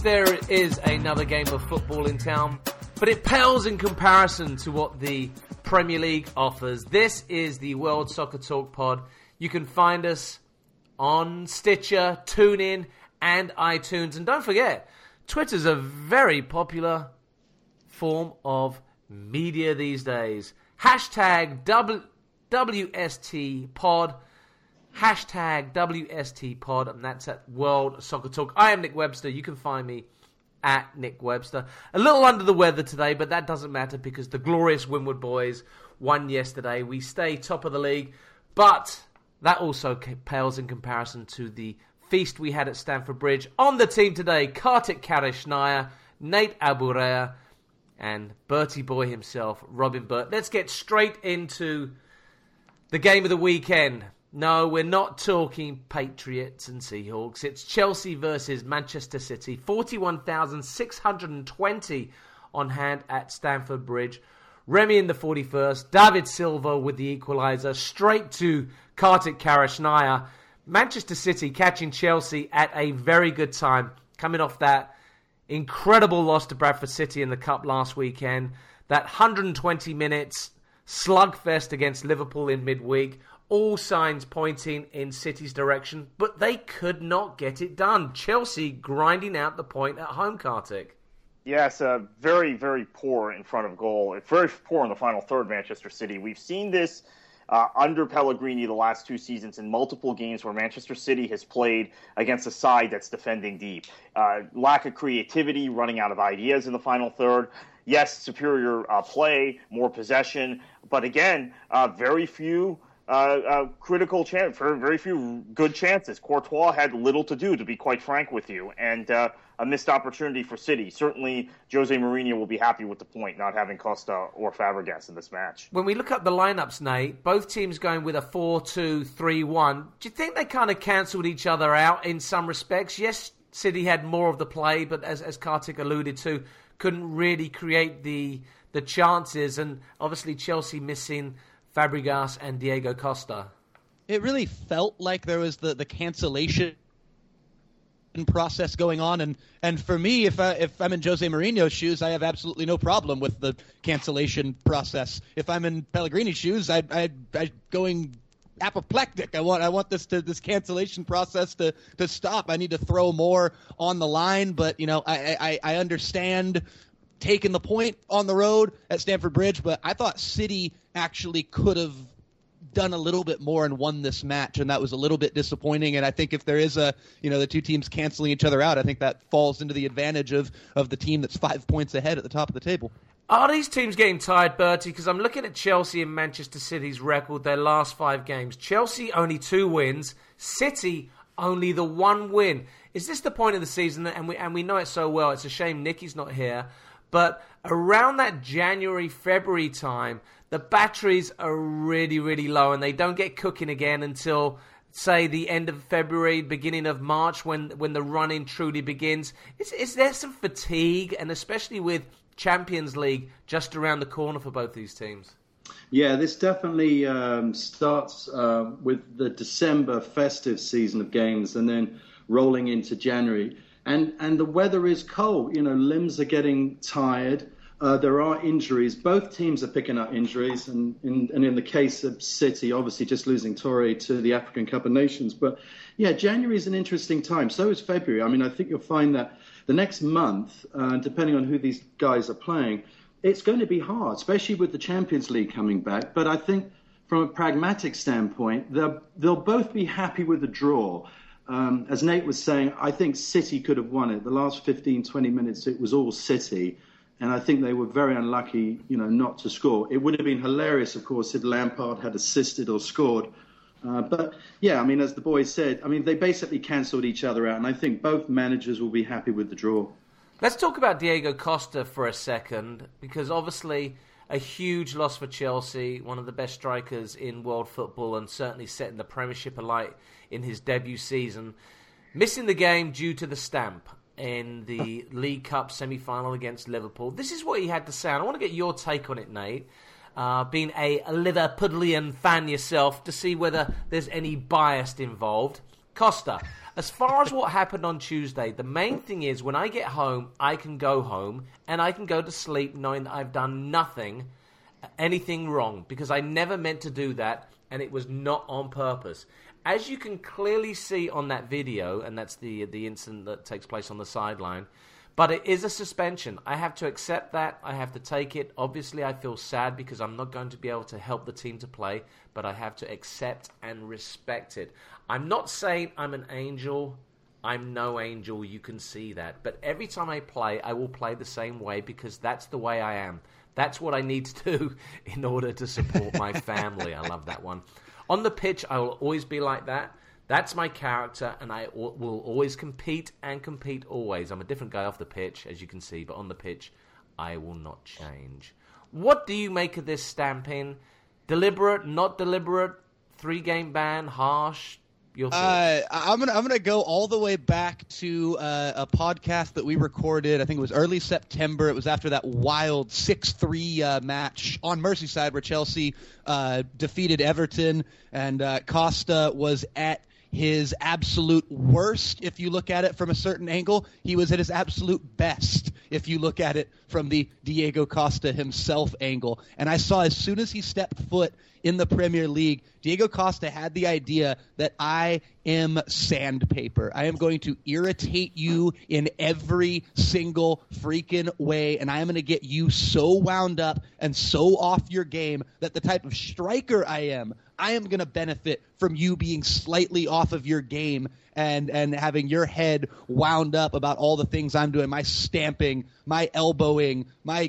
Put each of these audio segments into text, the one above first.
there is another game of football in town, but it pales in comparison to what the Premier League offers. This is the World Soccer Talk Pod. You can find us on Stitcher, TuneIn, and iTunes. And don't forget, Twitter's a very popular form of media these days. Hashtag WSTPod. Hashtag WSTPod, and that's at World Soccer Talk. I am Nick Webster. You can find me at Nick Webster. A little under the weather today, but that doesn't matter because the glorious Winwood boys won yesterday. We stay top of the league, but that also pales in comparison to the feast we had at Stamford Bridge. On the team today, Kartik Karishnaya, Nate Aburea, and Bertie Boy himself, Robin Burt. Let's get straight into the game of the weekend. No, we're not talking Patriots and Seahawks. It's Chelsea versus Manchester City. 41,620 on hand at Stamford Bridge. Remy in the 41st. David Silva with the equaliser. Straight to Kartik Karishnaya. Manchester City catching Chelsea at a very good time. Coming off that incredible loss to Bradford City in the Cup last weekend. That 120 minutes slugfest against Liverpool in midweek. All signs pointing in City's direction, but they could not get it done. Chelsea grinding out the point at home, Kartik. Yes, very, very poor in front of goal. Very poor in the final third, Manchester City. We've seen this under Pellegrini the last two seasons in multiple games where Manchester City has played against a side that's defending deep. Lack of creativity, running out of ideas in the final third. Yes, superior play, more possession, but again, very few critical chance, very few good chances. Courtois had little to do, to be quite frank with you, and a missed opportunity for City. Certainly, Jose Mourinho will be happy with the point, not having Costa or Fabregas in this match. When we look up the lineups, Nate, both teams going with a 4-2-3-1. Do you think they kind of cancelled each other out in some respects? Yes, City had more of the play, but as Kartik alluded to, couldn't really create the chances, and obviously Chelsea missing Fabregas and Diego Costa. It really felt like there was the cancellation process going on, and for me, if I'm in Jose Mourinho's shoes, I have absolutely no problem with the cancellation process. If I'm in Pellegrini's shoes, I going apoplectic. I want this cancellation process to stop. I need to throw more on the line, but I understand taking the point on the road at Stamford Bridge, but I thought City actually could have done a little bit more and won this match, and that was a little bit disappointing. And I think if there is the two teams canceling each other out, I think that falls into the advantage of the team that's 5 points ahead at the top of the table. Are these teams getting tired, Bertie? Because I'm looking at Chelsea and Manchester City's record, their last 5 games. Chelsea only 2 wins, City only the 1 win. Is this the point of the season? And we know it so well. It's a shame Nicky's not here. But around that January, February time, the batteries are really, really low, and they don't get cooking again until, say, the end of February, beginning of March, when the run-in truly begins. Is there some fatigue, and especially with Champions League just around the corner for both these teams? Yeah, this definitely starts with the December festive season of games and then rolling into January. And the weather is cold. Limbs are getting tired. There are injuries. Both teams are picking up injuries. And in the case of City, obviously just losing Torre to the African Cup of Nations. But, yeah, January is an interesting time. So is February. I mean, I think you'll find that the next month, depending on who these guys are playing, it's going to be hard, especially with the Champions League coming back. But I think from a pragmatic standpoint, they'll both be happy with the draw. As Nate was saying, I think City could have won it. The last 15, 20 minutes, it was all City. And I think they were very unlucky, not to score. It would have been hilarious, of course, if Lampard had assisted or scored. But, yeah, I mean, as the boys said, they basically cancelled each other out. And I think both managers will be happy with the draw. Let's talk about Diego Costa for a second, because obviously a huge loss for Chelsea, one of the best strikers in world football and certainly setting the Premiership alight in his debut season. Missing the game due to the stamp in the League Cup semi-final against Liverpool. This is what he had to say, and I want to get your take on it, Nate. Being a Liverpudlian fan yourself, to see whether there's any bias involved. Costa, as far as what happened on Tuesday, the main thing is when I get home, I can go home and I can go to sleep knowing that I've done anything wrong, because I never meant to do that, and it was not on purpose. As you can clearly see on that video, and that's the incident that takes place on the sideline, but it is a suspension. I have to accept that. I have to take it. Obviously, I feel sad because I'm not going to be able to help the team to play, but I have to accept and respect it. I'm not saying I'm an angel. I'm no angel. You can see that. But every time I play, I will play the same way because that's the way I am. That's what I need to do in order to support my family. I love that one. On the pitch, I will always be like that. That's my character, and I will always compete and compete always. I'm a different guy off the pitch, as you can see, but on the pitch, I will not change. What do you make of this stamping? Deliberate, not deliberate, 3-game ban, harsh? Your thoughts? I'm gonna go all the way back to a podcast that we recorded. I think it was early September. It was after that wild 6-3 match on Merseyside where Chelsea defeated Everton, and Costa was at his absolute worst if you look at it from a certain angle. He was at his absolute best if you look at it from the Diego Costa himself angle. And I saw as soon as he stepped foot in the Premier League, Diego Costa had the idea that I am sandpaper. I am going to irritate you in every single freaking way, and I am going to get you so wound up and so off your game that the type of striker I am going to benefit from you being slightly off of your game and having your head wound up about all the things I'm doing, my stamping, my elbowing,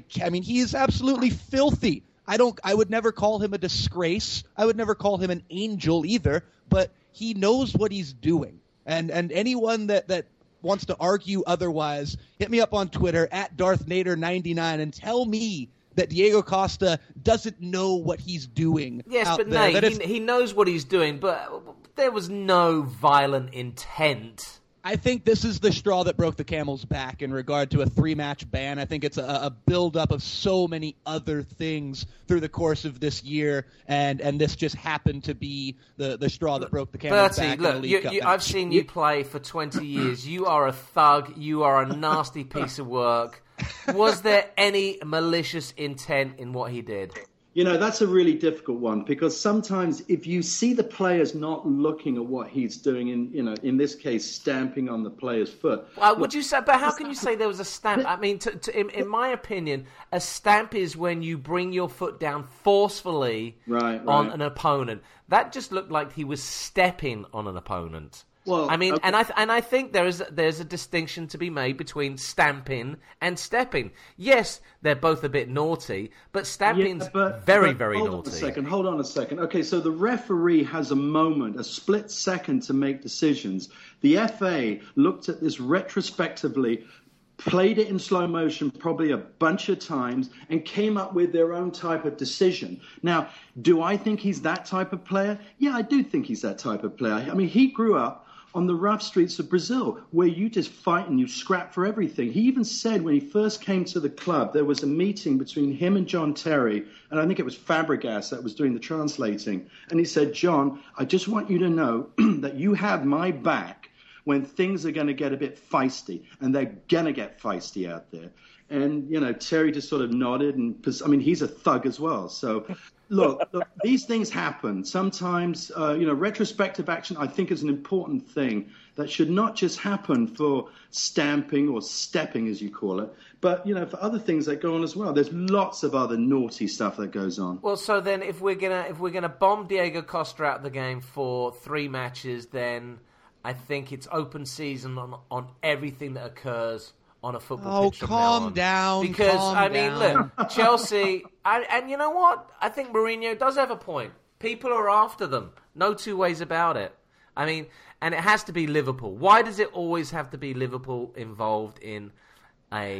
he is absolutely filthy. I would never call him a disgrace. I would never call him an angel either, but he knows what he's doing. And anyone that wants to argue otherwise, hit me up on Twitter at DarthNader99 and tell me that Diego Costa doesn't know what he's doing. Yes, out but there. Nate, he knows what he's doing, but there was no violent intent. I think this is the straw that broke the camel's back in regard to a 3-match ban. I think it's a buildup of so many other things through the course of this year, and this just happened to be the straw that broke the camel's back. Bertie, look, I've seen you play for 20 years. You are a thug. You are a nasty piece of work. Was there any malicious intent in what he did? You know, that's a really difficult one, because sometimes if you see the players not looking at what he's doing, in this case, stamping on the player's foot. Would you say? But how can you say there was a stamp? I mean, in my opinion, a stamp is when you bring your foot down forcefully on an opponent. That just looked like he was stepping on an opponent. Well, I mean, okay. and I think there's a distinction to be made between stamping and stepping. Yes, they're both a bit naughty, but stamping's very naughty. Hold on a second. Okay, so the referee has a split second to make decisions. The FA looked at this retrospectively, played it in slow motion probably a bunch of times, and came up with their own type of decision. Now, do I think he's that type of player? Yeah, I do think he's that type of player. I mean, he grew up on the rough streets of Brazil, where you just fight and you scrap for everything. He even said when he first came to the club, there was a meeting between him and John Terry, and I think it was Fabregas that was doing the translating. And he said, John, I just want you to know that you have my back when things are going to get a bit feisty, and they're going to get feisty out there. And, Terry just sort of nodded, and he's a thug as well. So, look, these things happen. Sometimes, retrospective action, I think, is an important thing that should not just happen for stamping or stepping, as you call it, but, for other things that go on as well. There's lots of other naughty stuff that goes on. Well, so then if we're gonna bomb Diego Costa out of the game for 3 matches, then I think it's open season on everything that occurs on a football pitch. Oh, calm down. Because, look, Chelsea, and you know what? I think Mourinho does have a point. People are after them. No two ways about it. I mean, and it has to be Liverpool. Why does it always have to be Liverpool involved in an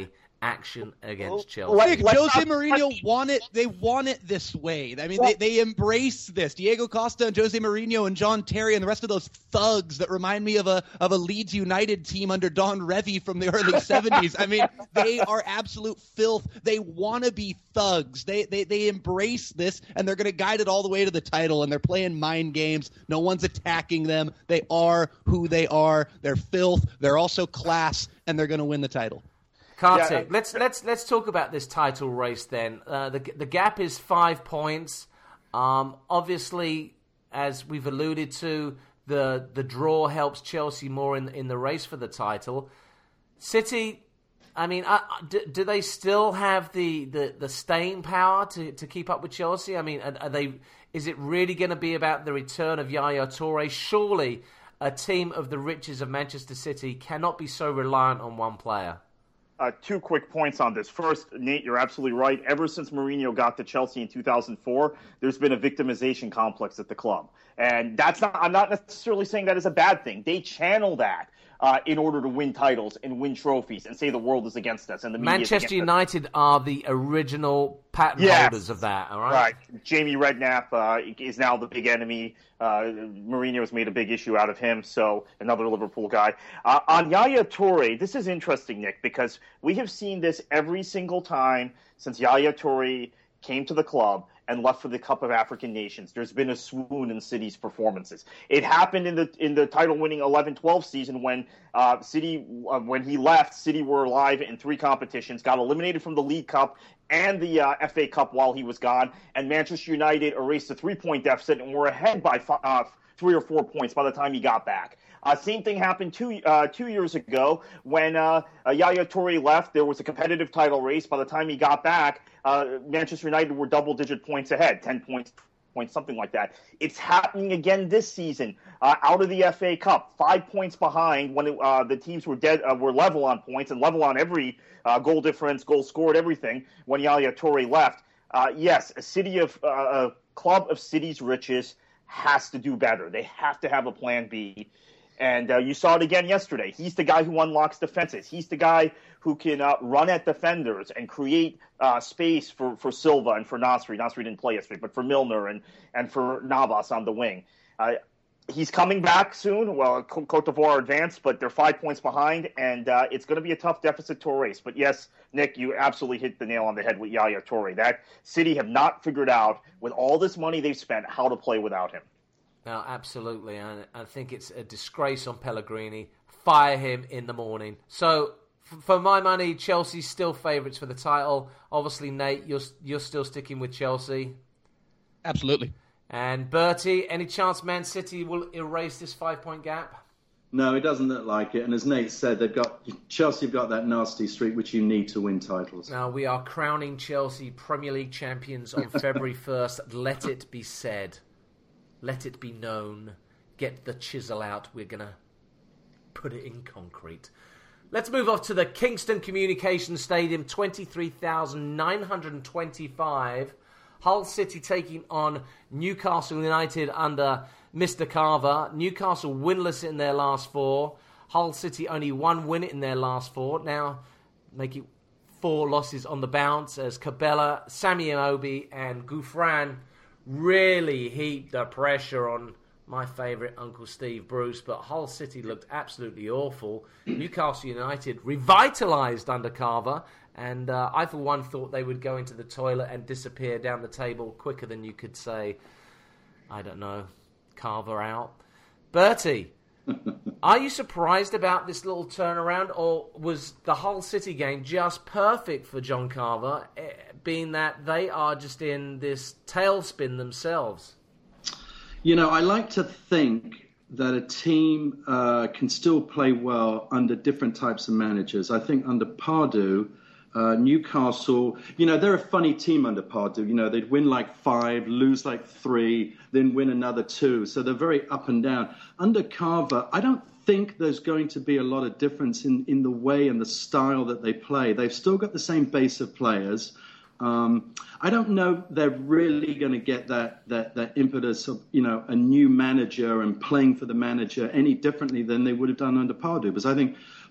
action against Chelsea. Jose Mourinho want it. They want it this way. I mean, they embrace this. Diego Costa and Jose Mourinho and John Terry and the rest of those thugs that remind me of a Leeds United team under Don Revie from the early 70s. I mean, they are absolute filth. They want to be thugs. They embrace this, and they're going to guide it all the way to the title, and they're playing mind games. No one's attacking them. They are who they are. They're filth. They're also class, and they're going to win the title. Kartik, let's talk about this title race then. The gap is 5 points. Obviously, as we've alluded to, the draw helps Chelsea more in the race for the title. City, I mean, do they still have the staying power to keep up with Chelsea? I mean, is it really going to be about the return of Yaya Toure? Surely a team of the riches of Manchester City cannot be so reliant on one player. 2 quick points on this. First, Nate, you're absolutely right. Ever since Mourinho got to Chelsea in 2004, there's been a victimization complex at the club. And I'm not necessarily saying that is a bad thing. They channel that in order to win titles and win trophies and say the world is against us. And the media Manchester United are the original patent holders of that, all right? Right. Jamie Redknapp is now the big enemy. Mourinho has made a big issue out of him, so another Liverpool guy. On Yaya Toure, this is interesting, Nick, because we have seen this every single time since Yaya Toure came to the club and left for the Cup of African Nations. There's been a swoon in City's performances. It happened in the title-winning 11-12 season when when he left, City were alive in 3 competitions, got eliminated from the League Cup and the FA Cup while he was gone, and Manchester United erased a 3-point deficit and were ahead by 3 or 4 points by the time he got back. Same thing happened 2 years ago when Yaya Toure left. There was a competitive title race. By the time he got back, Manchester United were double-digit points ahead, 10 points, something like that. It's happening again this season. Out of the FA Cup, 5 points behind when the teams were level on points and level on every goal difference, goal scored, everything when Yaya Toure left. Yes, a club of City's riches has to do better. They have to have a plan B. And you saw it again yesterday. He's the guy who unlocks defenses. He's the guy who can run at defenders and create space for Silva and for Nasri. Nasri didn't play yesterday, but for Milner and for Navas on the wing. He's coming back soon. Well, Côte d'Ivoire advanced, but they're 5 points behind, and it's going to be a tough deficit to erase. But yes, Nick, you absolutely hit the nail on the head with Yaya Toure. That City have not figured out, with all this money they've spent, how to play without him. No, absolutely. And I think it's a disgrace on Pellegrini. Fire him in the morning. So, for my money, Chelsea's still favourites for the title. Obviously, Nate, you're still sticking with Chelsea. Absolutely. And Bertie, any chance Man City will erase this 5-point gap? No, it doesn't look like it. And as Nate said, Chelsea have got that nasty streak which you need to win titles. Now, we are crowning Chelsea Premier League champions on February 1st. Let it be said. Let it be known. Get the chisel out. We're going to put it in concrete. Let's move off to the Kingston Communications Stadium. 23,925. Hull City taking on Newcastle United under Mr. Carver. Newcastle winless in their last 4. Hull City only 1 win in their last 4. Now make it 4 losses on the bounce as Cabella, Sammy Aobi and Gouffran really heaped the pressure on my favourite Uncle Steve Bruce, but Hull City looked absolutely awful. Newcastle United revitalised under Carver, and I for one thought they would go into the toilet and disappear down the table quicker than you could say, I don't know, Carver out. Bertie, are you surprised about this little turnaround, or was the Hull City game just perfect for John Carver, being that they are just in this tailspin themselves? You know, I like to think that a team can still play well under different types of managers. I think under Pardew, Newcastle, they're a funny team under Pardew. They'd win like 5, lose like 3, then win another 2. So they're very up and down. Under Carver, I don't think there's going to be a lot of difference in the way and the style that they play. They've still got the same base of players. I don't know they're really going to get that impetus of a new manager and playing for the manager any differently than they would have done under Pardew, because I think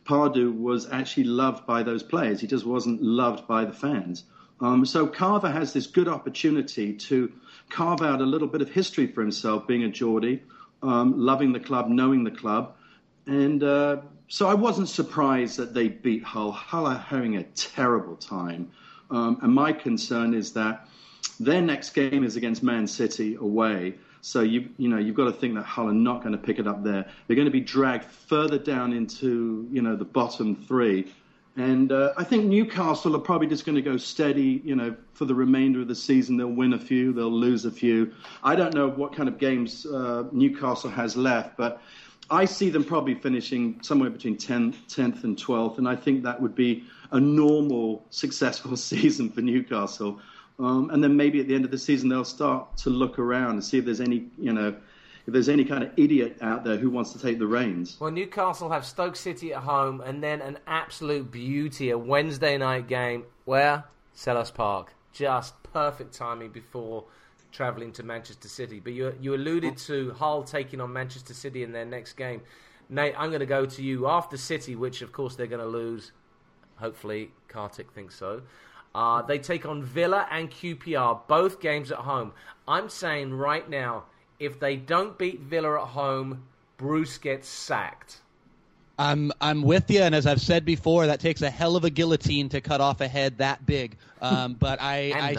Pardew was actually loved by those players. He just wasn't loved by the fans. So Carver has this good opportunity to carve out a little bit of history for himself, being a Geordie, loving the club, knowing the club. And so I wasn't surprised that they beat Hull. Hull are having a terrible time. And my concern is that their next game is against Man City away. So you've got to think that Hull are not going to pick it up there. They're going to be dragged further down into the bottom three. And I think Newcastle are probably just going to go steady, for the remainder of the season. They'll win a few, they'll lose a few. I don't know what kind of games Newcastle has left, but I see them probably finishing somewhere between 10th and 12th, and I think that would be a normal, successful season for Newcastle. And then maybe at the end of the season, they'll start to look around and see if there's any, if there's any kind of idiot out there who wants to take the reins. Well, Newcastle have Stoke City at home, and then an absolute beauty, a Wednesday night game. Where? Selhurst Park. Just perfect timing before travelling to Manchester City. But you alluded to Hull taking on Manchester City in their next game. Nate, I'm going to go to you. After City, which of course they're going to lose, hopefully Kartik thinks so, they take on Villa and QPR, both games at home. I'm saying right now, if they don't beat Villa at home, Bruce gets sacked. I'm with you, and as I've said before, that takes a hell of a guillotine to cut off a head that big. But I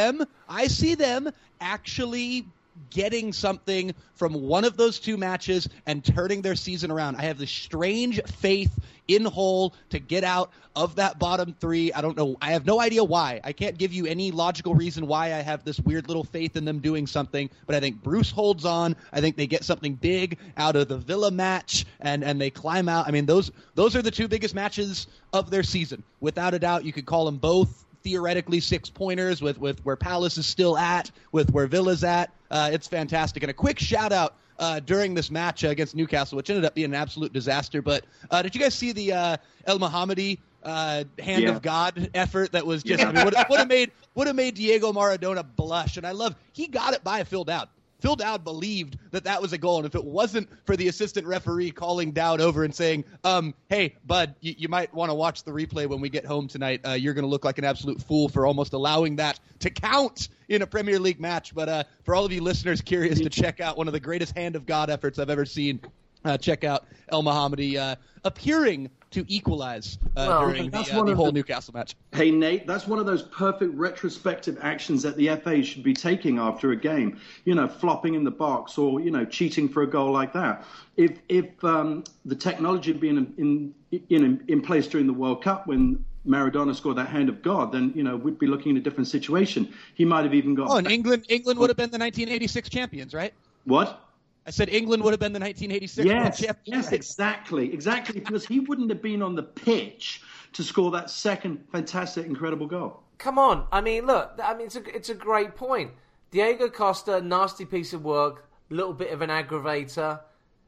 see them actually getting something from one of those two matches and turning their season around. I have this strange faith in Hull to get out of that bottom three. I don't know. I have no idea why. I can't give you any logical reason why I have this weird little faith in them doing something, but I think Bruce holds on. I think they get something big out of the Villa match, and they climb out. I mean, those are the two biggest matches of their season. Without a doubt, you could call them both theoretically 6-pointers with where Palace is still at, with where Villa's at. It's fantastic. And a quick shout-out during this match against Newcastle, which ended up being an absolute disaster. But did you guys see the El Mohammadi hand of God effort that was just would have made Diego Maradona blush? And he got it by Phil Dowd. Phil Dowd believed that was a goal, and if it wasn't for the assistant referee calling Dowd over and saying, hey, bud, you might want to watch the replay when we get home tonight. You're going to look like an absolute fool for almost allowing that to count in a Premier League match. But for all of you listeners curious to check out one of the greatest hand of God efforts I've ever seen, check out El Mohammadi appearing to equalize during the whole Newcastle match. Hey, Nate, that's one of those perfect retrospective actions that the FA should be taking after a game. Flopping in the box or, cheating for a goal like that. If the technology had been in place during the World Cup when Maradona scored that hand of God, then, we'd be looking at a different situation. He might have even got... Oh, and England would have been the 1986 champions, right? What? I said England would have been the 1986 world champions. Yes, exactly, because he wouldn't have been on the pitch to score that second fantastic, incredible goal. Come on. I mean, look, it's a great point. Diego Costa, nasty piece of work, little bit of an aggravator.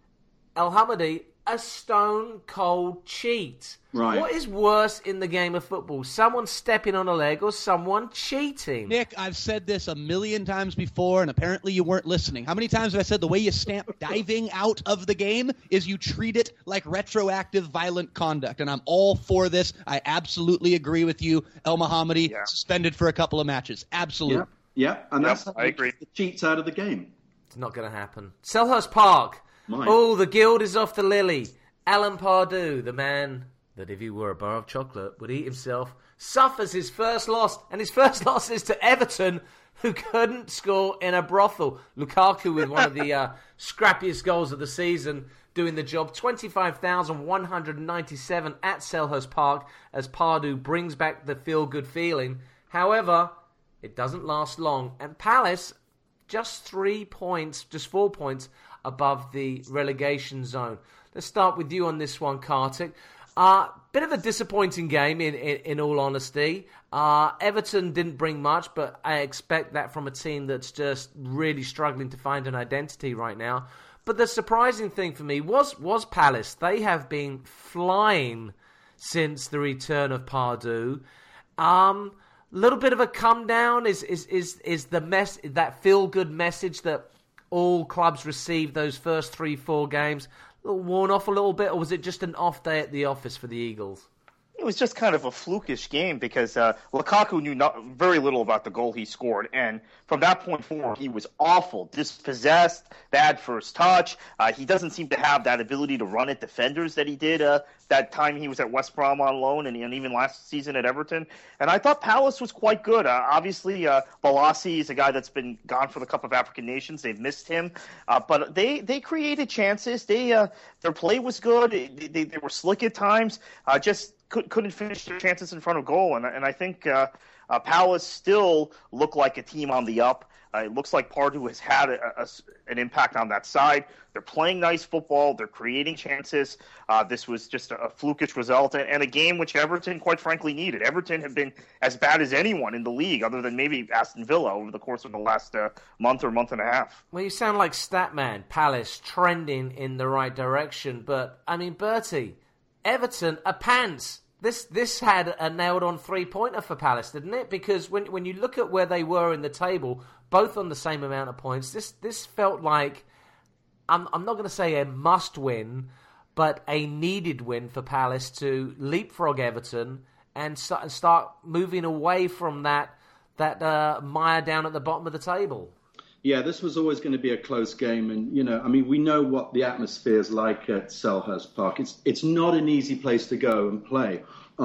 El Mohammadi, a stone-cold cheat. Right. What is worse in the game of football? Someone stepping on a leg or someone cheating? Nick, I've said this a million times before, and apparently you weren't listening. How many times have I said the way you stamp diving out of the game is you treat it like retroactive violent conduct? And I'm all for this. I absolutely agree with you. El Mohammadi suspended for a couple of matches. Absolutely. Yeah. And that's how I agree. The cheats out of the game. It's not going to happen. Selhurst Park. Oh, the gild is off the lily. Alan Pardew, the man that if he were a bar of chocolate would eat himself, suffers his first loss, and his first loss is to Everton, who couldn't score in a brothel. Lukaku with one of the scrappiest goals of the season, doing the job. 25,197 at Selhurst Park as Pardew brings back the feel-good feeling. However, it doesn't last long, and Palace just 4 points above the relegation zone. Let's start with you on this one, Kartik. Bit of a disappointing game, in all honesty. Everton didn't bring much, but I expect that from a team that's just really struggling to find an identity right now. But the surprising thing for me was Palace. They have been flying since the return of Pardew. Little bit of a come down is that feel good message that all clubs received those first 3-4 games. worn off a little bit, or was it just an off day at the office for the Eagles? It was just kind of a flukish game because Lukaku knew very little about the goal he scored, and from that point forward, he was awful, dispossessed, bad first touch. He doesn't seem to have that ability to run at defenders that he did that time he was at West Brom on loan, and even last season at Everton. And I thought Palace was quite good. Obviously, Balassi is a guy that's been gone for the Cup of African Nations. They've missed him, but they created chances. Their play was good. They were slick at times. Just couldn't finish their chances in front of goal, and I think Palace still look like a team on the up. It looks like Pardew has had an impact on that side. They're playing nice football. They're creating chances. This was just a flukish result and a game which Everton, quite frankly, needed. Everton have been as bad as anyone in the league, other than maybe Aston Villa over the course of the last month or month and a half. Well, you sound like Statman. Palace trending in the right direction, but I mean, Bertie, Everton are pants. This had a nailed-on three-pointer for Palace, didn't it? Because when you look at where they were in the table, both on the same amount of points, this felt like, I'm not going to say a must-win, but a needed win for Palace to leapfrog Everton and start moving away from that mire down at the bottom of the table. Yeah, this was always going to be a close game, and we know what the atmosphere is like at Selhurst Park. It's not an easy place to go and play.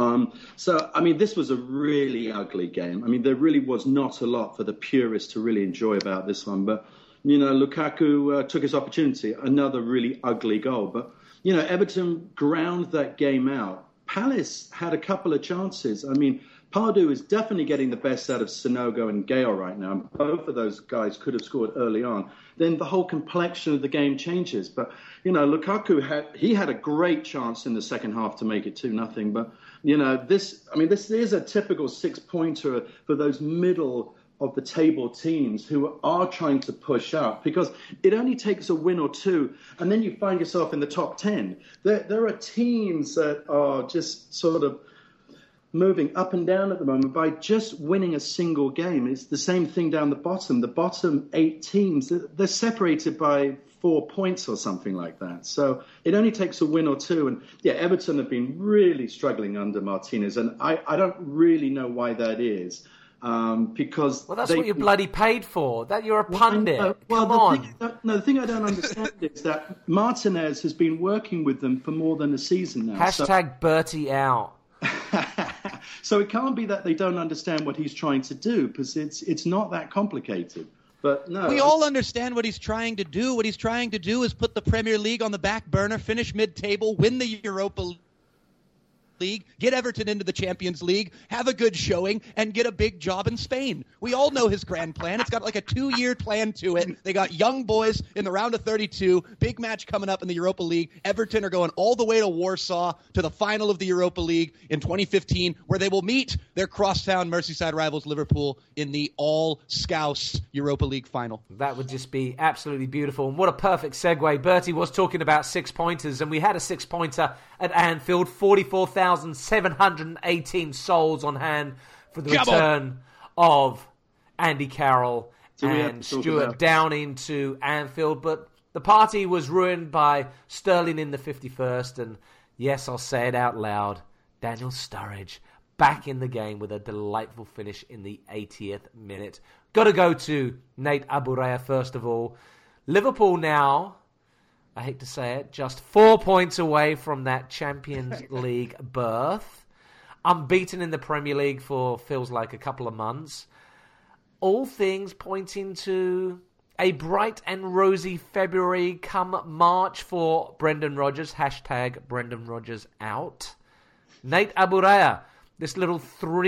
This was a really ugly game. There really was not a lot for the purists to really enjoy about this one. But Lukaku took his opportunity, another really ugly goal. But Everton ground that game out. Palace had a couple of chances. Pardew is definitely getting the best out of Sanogo and Gale right now. Both of those guys could have scored early on. Then the whole complexion of the game changes. But, Lukaku had a great chance in the second half to make it 2-0. But, this is a typical six-pointer for those middle of the table teams who are trying to push up, because it only takes a win or two and then you find yourself in the top 10. There are teams that are just sort of moving up and down at the moment by just winning a single game. It's the same thing down the bottom. The bottom 8 teams, they're separated by 4 points or something like that. So it only takes a win or two. And yeah, Everton have been really struggling under Martinez, and I don't really know why that is. Because that's what you're bloody paid for. That you're a pundit. Come on. The thing I don't understand is that Martinez has been working with them for more than a season now. Hashtag Bertie out. So it can't be that they don't understand what he's trying to do, because it's not that complicated. But no, we all understand what he's trying to do. What he's trying to do is put the Premier League on the back burner, finish mid-table, win the Europa League, get Everton into the Champions League, have a good showing, and get a big job in Spain. We all know his grand plan. It's got like a 2-year plan to it. They got young boys in the round of 32, big match coming up in the Europa League. Everton are going all the way to Warsaw to the final of the Europa League in 2015, where they will meet their crosstown Merseyside rivals Liverpool in the all-Scouse Europa League final. That would just be absolutely beautiful. And what a perfect segue. Bertie was talking about 6-pointers, and we had a 6-pointer at Anfield, 44,718 souls on hand for the return of Andy Carroll and Stuart Downing to Anfield. But the party was ruined by Sterling in the 51st. And yes, I'll say it out loud, Daniel Sturridge back in the game with a delightful finish in the 80th minute. Got to go to Nate Aburea first of all. Liverpool now, I hate to say it, just 4 points away from that Champions League berth. Unbeaten in the Premier League for feels like a couple of months. All things pointing to a bright and rosy February come March for Brendan Rodgers. Hashtag Brendan Rodgers out. Nate Aburea, this little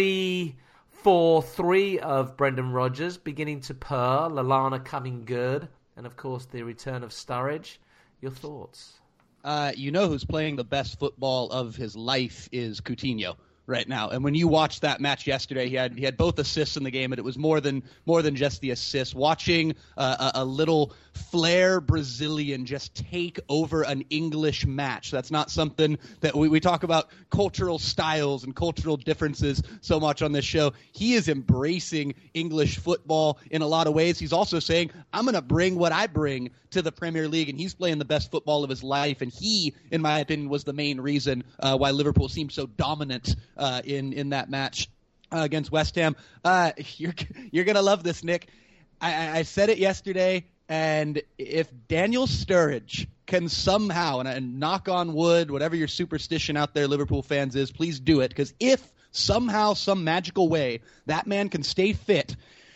3-4-3 of Brendan Rodgers beginning to purr. Lallana coming good. And of course the return of Sturridge. Your thoughts? You know who's playing the best football of his life is Coutinho. right now. And when you watched that match yesterday, he had both assists in the game, and it was more than just the assists. Watching a little flair Brazilian just take over an English match. That's not something that we talk about cultural styles and cultural differences so much on this show. He is embracing English football in a lot of ways. He's also saying, I'm going to bring what I bring to the Premier League, and he's playing the best football of his life. And he, in my opinion, was the main reason why Liverpool seemed so dominant in that match against West Ham. You're going to love this, Nick. I said it yesterday, and if Daniel Sturridge can somehow, and knock on wood, whatever your superstition out there, Liverpool fans, is, please do it, because if somehow, some magical way, that man can stay fit,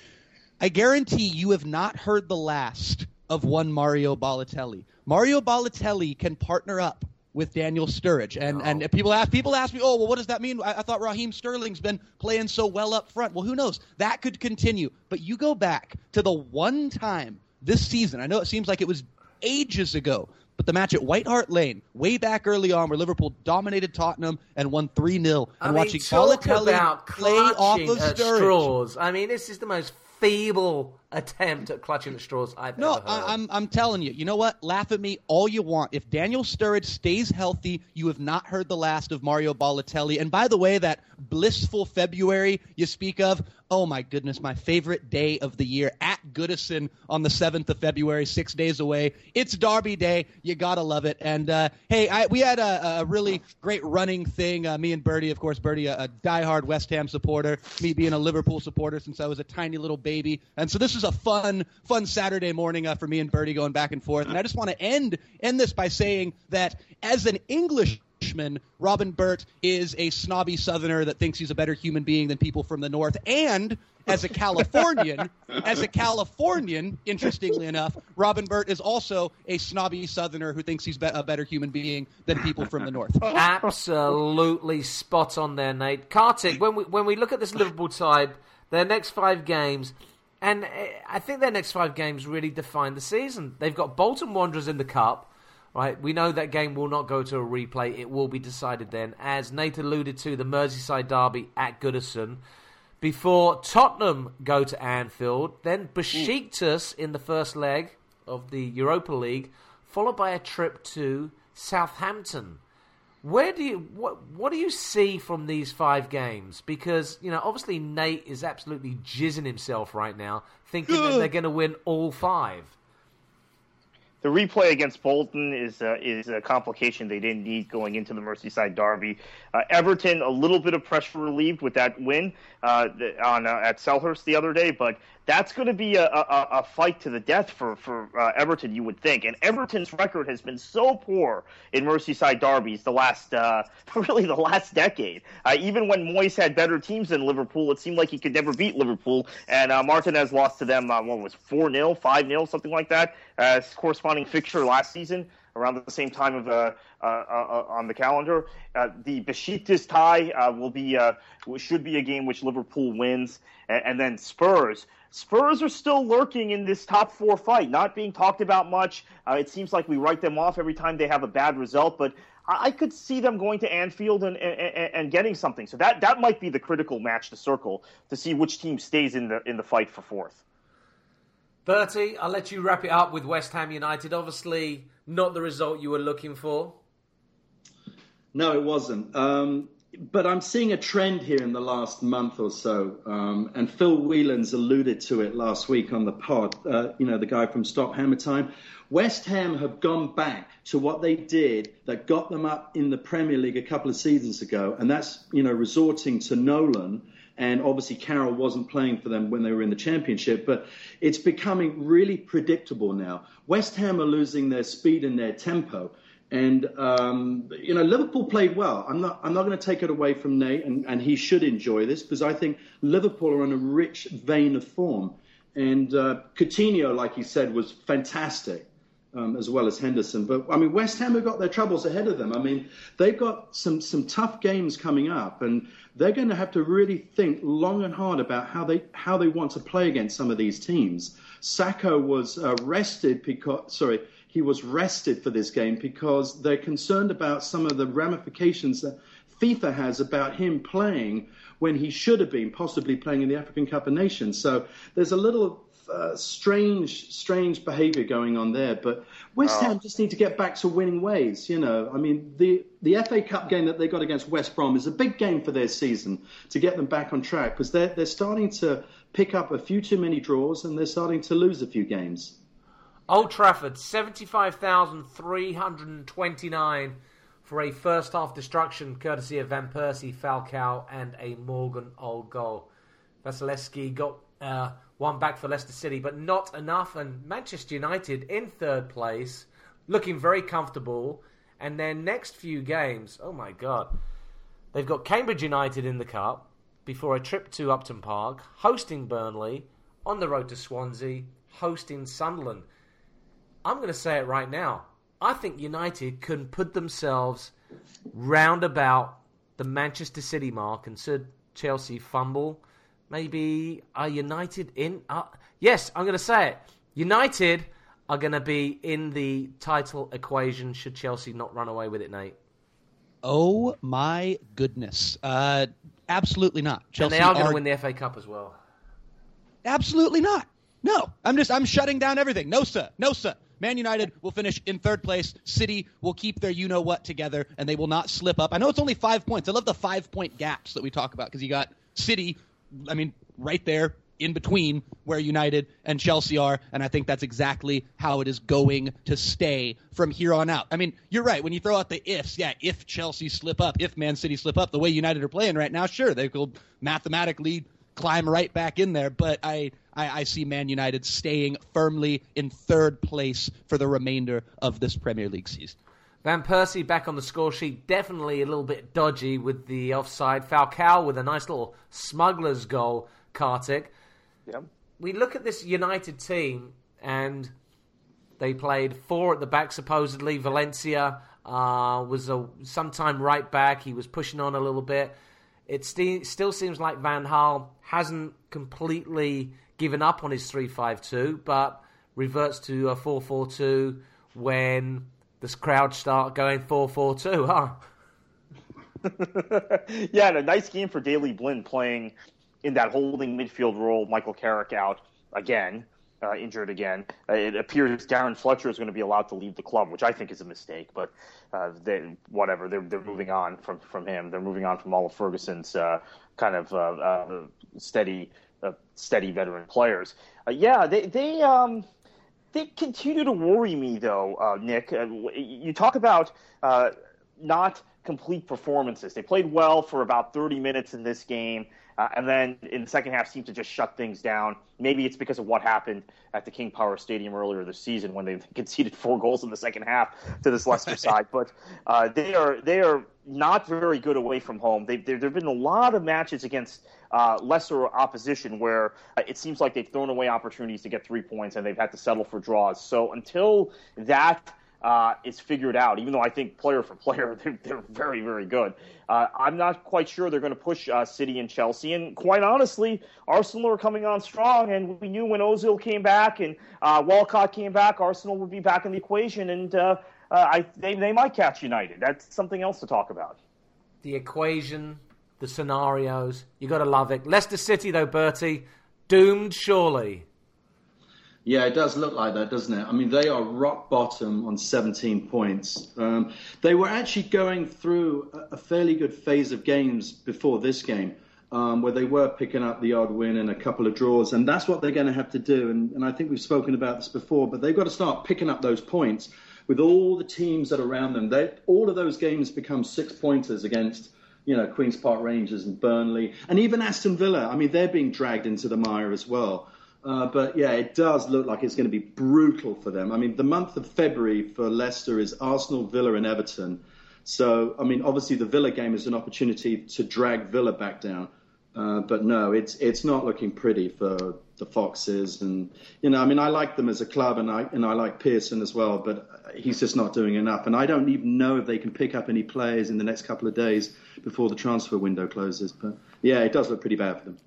I guarantee you have not heard the last of one Mario Balotelli. Mario Balotelli can partner up with Daniel Sturridge. And people ask me, oh, well, what does that mean? I thought Raheem Sterling's been playing so well up front. Well, who knows? That could continue. But you go back to the one time this season, I know it seems like it was ages ago, but the match at White Hart Lane, way back early on, where Liverpool dominated Tottenham and won 3-0, and watching Balotelli play off of Sturridge. Straws. I mean, this is the most feeble attempt at clutching at straws I've ever heard. I'm telling you. You know what? Laugh at me all you want. If Daniel Sturridge stays healthy, you have not heard the last of Mario Balotelli. And by the way, that blissful February you speak of, oh my goodness, my favorite day of the year at Goodison on the 7th of February, 6 days away. It's Derby Day. You gotta love it. And hey, we had a really great running thing. Me and Bertie, of course, Bertie, a diehard West Ham supporter. Me being a Liverpool supporter since I was a tiny little baby. And so this is a fun Saturday morning for me and Bertie going back and forth. And I just want to end this by saying that as an Englishman, Robin Burt is a snobby Southerner that thinks he's a better human being than people from the North. And as a Californian, interestingly enough, Robin Burt is also a snobby Southerner who thinks he's a better human being than people from the North. Absolutely spot on there, Nate. Kartik, when we look at this Liverpool side, their next 5 games, and I think their next 5 games really define the season. They've got Bolton Wanderers in the Cup, right? We know that game will not go to a replay. It will be decided then. As Nate alluded to, the Merseyside derby at Goodison. Before Tottenham go to Anfield, then Besiktas in the first leg of the Europa League, followed by a trip to Southampton. What do you see from these 5 games? Because, obviously Nate is absolutely jizzing himself right now, thinking that they're going to win all 5. The replay against Bolton is a complication they didn't need going into the Merseyside derby. Everton, a little bit of pressure relieved with that win at Selhurst the other day, but that's going to be a fight to the death for Everton, you would think. And Everton's record has been so poor in Merseyside derbies the last decade. Even when Moyes had better teams than Liverpool, it seemed like he could never beat Liverpool. And Martinez lost to them, 4-0, 5-0, something like that. Corresponding fixture last season, around the same time of on the calendar. The Besiktas tie should be a game which Liverpool wins, and then Spurs. Spurs are still lurking in this top 4 fight, not being talked about much. It seems like we write them off every time they have a bad result, but I could see them going to Anfield and getting something. So that might be the critical match to circle to see which team stays in the fight for 4th. Bertie, I'll let you wrap it up with West Ham United. Obviously, not the result you were looking for. No, it wasn't. But I'm seeing a trend here in the last month or so, and Phil Whelans alluded to it last week on the pod, the guy from Stop Hammer Time. West Ham have gone back to what they did that got them up in the Premier League a couple of seasons ago, and that's, resorting to Nolan. And obviously Carroll wasn't playing for them when they were in the Championship, but it's becoming really predictable now. West Ham are losing their speed and their tempo. And, Liverpool played well. I'm not going to take it away from Nate, and he should enjoy this, because I think Liverpool are in a rich vein of form. And Coutinho, like he said, was fantastic, as well as Henderson. But, West Ham have got their troubles ahead of them. They've got some tough games coming up, and they're going to have to really think long and hard about how they want to play against some of these teams. Sacco was rested he was rested for this game because they're concerned about some of the ramifications that FIFA has about him playing when he should have been possibly playing in the African Cup of Nations. So there's a little strange behaviour going on there. But West Ham just need to get back to winning ways. You know, I mean, the FA Cup game that they got against West Brom is a big game for their season to get them back on track, because they're starting to pick up a few too many draws and they're starting to lose a few games. Old Trafford, 75,329 for a first-half destruction, courtesy of Van Persie, Falcao, and a Morgan old goal. Vasilevsky got one back for Leicester City, but not enough. And Manchester United in third place, looking very comfortable. And their next few games, oh my God, they've got Cambridge United in the Cup before a trip to Upton Park, hosting Burnley, on the road to Swansea, hosting Sunderland. I'm going to say it right now. I think United can put themselves round about the Manchester City mark, and should Chelsea fumble, maybe are United in? Yes, I'm going to say it. United are going to be in the title equation should Chelsea not run away with it, Nate. Oh, my goodness. Absolutely not. Chelsea and they are going to win the FA Cup as well. Absolutely not. No, I'm shutting down everything. No, sir. No, sir. Man United will finish in third place. City will keep their you-know-what together, and they will not slip up. I know it's only 5 points. I love the 5-point gaps that we talk about, because you got City, I mean, right there in between where United and Chelsea are, and I think that's exactly how it is going to stay from here on out. I mean, you're right. When you throw out the ifs, if Chelsea slip up, if Man City slip up, the way United are playing right now, sure, they could mathematically climb right back in there, but I see Man United staying firmly in third place for the remainder of this Premier League season. Van Persie back on the score sheet, definitely a little bit dodgy with the offside. Falcao with a nice little smuggler's goal, Kartik. Yep. We look at this United team, and they played 4 at the back, supposedly. Valencia was sometime right back. He was pushing on a little bit. It still seems like Van Gaal hasn't completely given up on his 3-5-2, but reverts to a 4-4-2 when this crowd start going 4-4-2, huh? Yeah, and a nice game for Daley Blind playing in that holding midfield role. Michael Carrick out again, injured again. It appears Darren Fletcher is going to be allowed to leave the club, which I think is a mistake, but they're moving on from him. They're moving on from all of Ferguson's kind of steady veteran players. They continue to worry me, though, Nick. You talk about not complete performances. They played well for about 30 minutes in this game, and then in the second half seemed to just shut things down. Maybe it's because of what happened at the King Power Stadium earlier this season when they conceded 4 goals in the second half to this Leicester side. But they are not very good away from home. There have been a lot of matches against lesser opposition where it seems like they've thrown away opportunities to get 3 points and they've had to settle for draws. So until that is figured out, even though I think player for player they're very, very good, I'm not quite sure they're going to push City and Chelsea. And quite honestly, Arsenal are coming on strong, and we knew when Ozil came back and Walcott came back, Arsenal would be back in the equation, and they might catch United. That's something else to talk about. The equation, the scenarios, you got to love it. Leicester City, though, Bertie, doomed surely. Yeah, it does look like that, doesn't it? I mean, they are rock bottom on 17 points. They were actually going through a fairly good phase of games before this game, where they were picking up the odd win and a couple of draws, and that's what they're going to have to do. And I think we've spoken about this before, but they've got to start picking up those points with all the teams that are around them. All of those games become 6-pointers against, Queen's Park Rangers and Burnley, and even Aston Villa. I mean, they're being dragged into the mire as well. But yeah, it does look like it's going to be brutal for them. I mean, the month of February for Leicester is Arsenal, Villa, and Everton. So, I mean, obviously the Villa game is an opportunity to drag Villa back down. But no, it's not looking pretty for the Foxes. And, I like them as a club, and I like Pearson as well, but he's just not doing enough. And I don't even know if they can pick up any players in the next couple of days before the transfer window closes. But yeah, it does look pretty bad for them.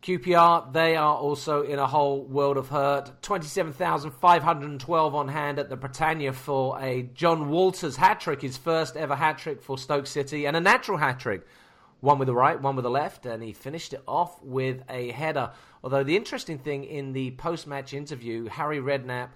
QPR, they are also in a whole world of hurt. 27,512 on hand at the Britannia for a John Walters hat-trick, his first ever hat-trick for Stoke City, and a natural hat-trick. One with the right, one with the left, and he finished it off with a header. Although the interesting thing in the post-match interview, Harry Redknapp,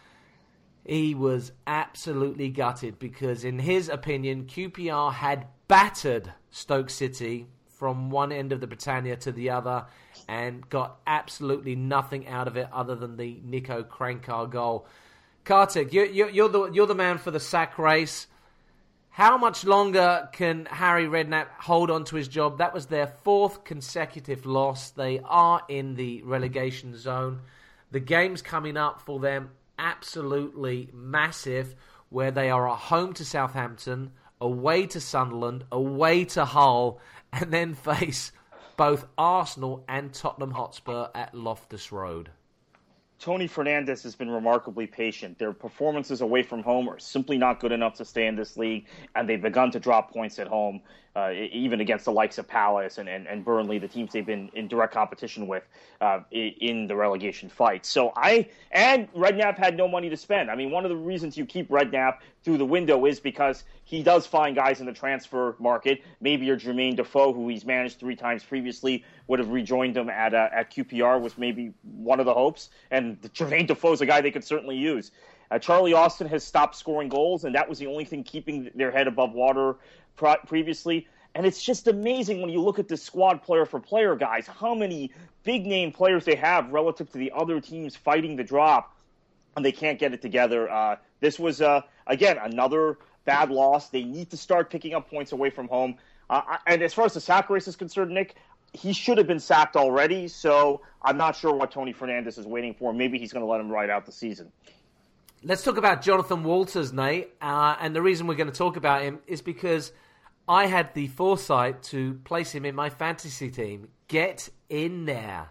he was absolutely gutted because in his opinion, QPR had battered Stoke City from one end of the Britannia to the other and got absolutely nothing out of it other than the Nico Krankar goal. Kartik, you're the man for the sack race. How much longer can Harry Redknapp hold on to his job? That was their fourth consecutive loss. They are in the relegation zone. The games coming up for them absolutely massive, where they are at home to Southampton, away to Sunderland, away to Hull, and then face both Arsenal and Tottenham Hotspur at Loftus Road. Tony Fernandes has been remarkably patient. Their performances away from home are simply not good enough to stay in this league, and they've begun to drop points at home, even against the likes of Palace and Burnley, the teams they've been in direct competition with in the relegation fight. And Redknapp had no money to spend. I mean, one of the reasons you keep Redknapp through the window is because he does find guys in the transfer market. Maybe your Jermaine Defoe, who he's managed 3 times previously, would have rejoined him at QPR, was maybe one of the hopes. And Jermaine Defoe is a guy they could certainly use. Charlie Austin has stopped scoring goals, and that was the only thing keeping their head above water previously. And it's just amazing when you look at the squad player for player, guys, how many big-name players they have relative to the other teams fighting the drop, and they can't get it together. This was, again, another bad loss. They need to start picking up points away from home. And as far as the sack race is concerned, Nick, he should have been sacked already, so I'm not sure what Tony Fernandes is waiting for. Maybe he's going to let him ride out the season. Let's talk about Jonathan Walters, Nate. And the reason we're going to talk about him is because I had the foresight to place him in my fantasy team. Get in there.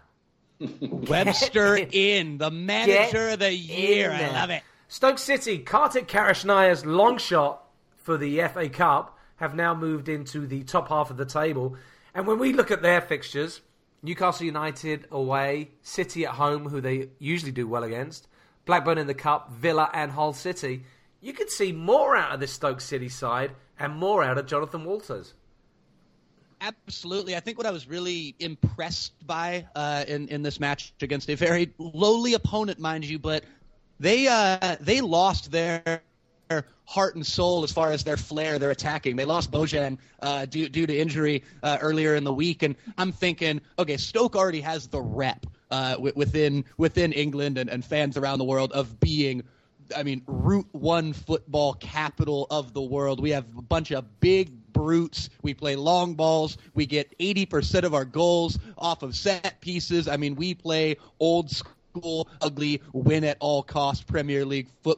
Webster in, the manager of the year. I love it. Stoke City, Kartik Karashnayar's long shot for the FA Cup have now moved into the top half of the table. And when we look at their fixtures, Newcastle United away, City at home, who they usually do well against, Blackburn in the Cup, Villa and Hull City, you could see more out of this Stoke City side and more out of Jonathan Walters. Absolutely. I think what I was really impressed by in this match against a very lowly opponent, mind you, but they lost their heart and soul as far as their flair, their attacking. They lost Bojan due to injury earlier in the week, and I'm thinking, okay, Stoke already has the rep within England and fans around the world of being, I mean, Route 1 football capital of the world. We have a bunch of big brutes. We play long balls. We get 80% of our goals off of set pieces. I mean, we play old school, ugly, win at all cost Premier League football.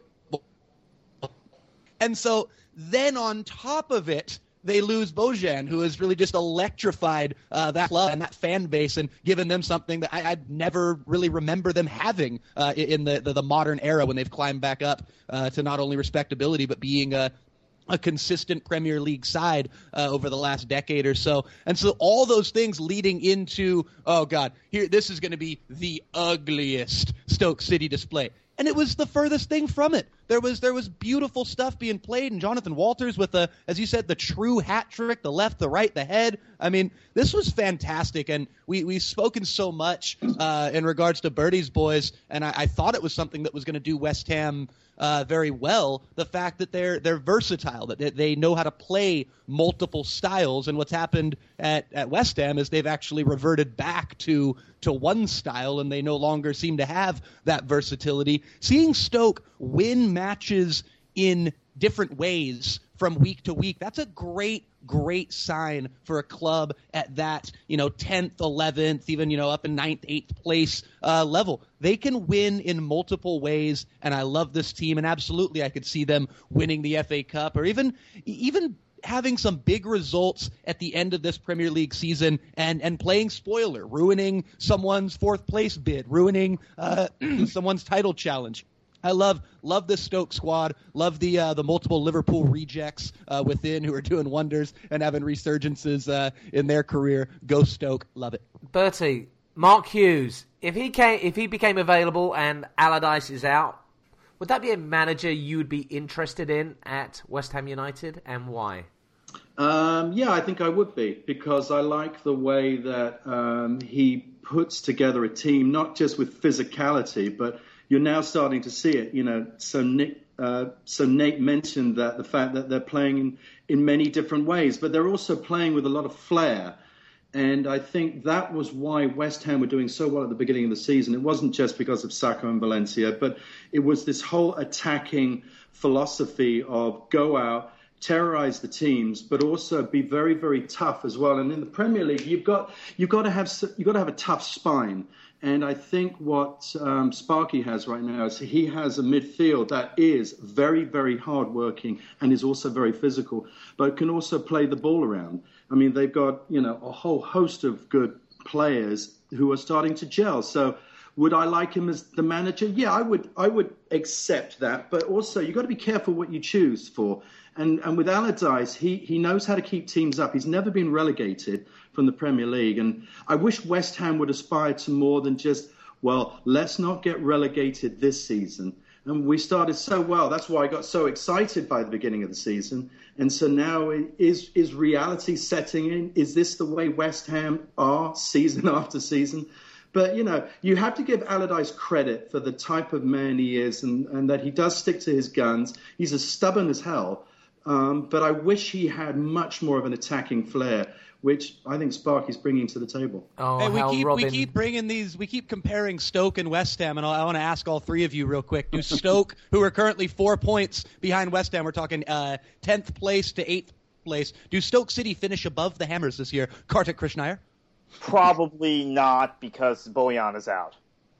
And so then on top of it, they lose Bojan, who has really just electrified that club and that fan base and given them something that I'd never really remember them having in the modern era when they've climbed back up to not only respectability but being a consistent Premier League side over the last decade or so. And so all those things leading into, oh God, this is going to be the ugliest Stoke City display. And it was the furthest thing from it. There was beautiful stuff being played, and Jonathan Walters with as you said, the true hat trick, the left, the right, the head. I mean, this was fantastic, and we've spoken so much in regards to Birdie's boys, and I thought it was something that was going to do West Ham very well. The fact that they're versatile, that they know how to play multiple styles, and what's happened at West Ham is they've actually reverted back to one style, and they no longer seem to have that versatility. Seeing Stoke win matches in different ways from week to week, that's a great sign for a club at that, 10th, 11th, even, up in 9th, 8th place level. They can win in multiple ways, and I love this team, and absolutely I could see them winning the FA Cup or even having some big results at the end of this Premier League season and playing spoiler, ruining someone's 4th place bid, ruining someone's title challenge. I love this Stoke squad. Love the multiple Liverpool rejects within who are doing wonders and having resurgences in their career. Go Stoke. Love it. Bertie, Mark Hughes, if he became available and Allardyce is out, would that be a manager you would be interested in at West Ham United, and why? Yeah, I think I would be, because I like the way that he puts together a team, not just with physicality, but you're now starting to see it. So Nate mentioned that the fact that they're playing in many different ways, but they're also playing with a lot of flair. And I think that was why West Ham were doing so well at the beginning of the season. It wasn't just because of Saka and Valencia, but it was this whole attacking philosophy of go out, terrorize the teams, but also be very, very tough as well. And in the Premier League, you've got to have a tough spine. And I think what Sparky has right now is he has a midfield that is very, very hardworking and is also very physical, but can also play the ball around. I mean, they've got, a whole host of good players who are starting to gel. So would I like him as the manager? Yeah, I would accept that. But also, you've got to be careful what you choose for. And with Allardyce, he knows how to keep teams up. He's never been relegated from the Premier League. And I wish West Ham would aspire to more than just, well, let's not get relegated this season. And we started so well. That's why I got so excited by the beginning of the season. And so now is reality setting in? Is this the way West Ham are season after season? But, you have to give Allardyce credit for the type of man he is and that he does stick to his guns. He's as stubborn as hell. But I wish he had much more of an attacking flair, which I think Sparky's bringing to the table. Oh, hey, we keep bringing these. We keep comparing Stoke and West Ham, and I want to ask all three of you real quick. Do Stoke, who are currently 4 points behind West Ham, we're talking 10th place to 8th place. Do Stoke City finish above the Hammers this year? Kartik Krishnaiyer? Probably not, because Bojan is out.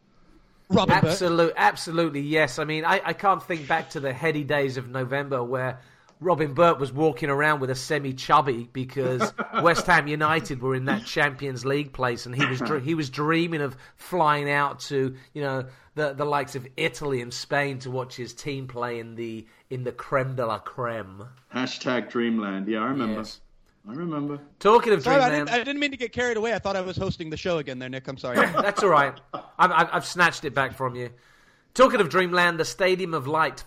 Absolutely, yes. I mean, I can't think back to the heady days of November where Robin Burt was walking around with a semi-chubby because West Ham United were in that Champions League place, and he was dreaming of flying out to the likes of Italy and Spain to watch his team play in the creme de la creme. Hashtag Dreamland. Yeah, I remember. Yes. I remember. Talking of Dreamland, I didn't mean to get carried away. I thought I was hosting the show again there, Nick. I'm sorry. That's all right. I've snatched it back from you. Talking of Dreamland, the Stadium of Light,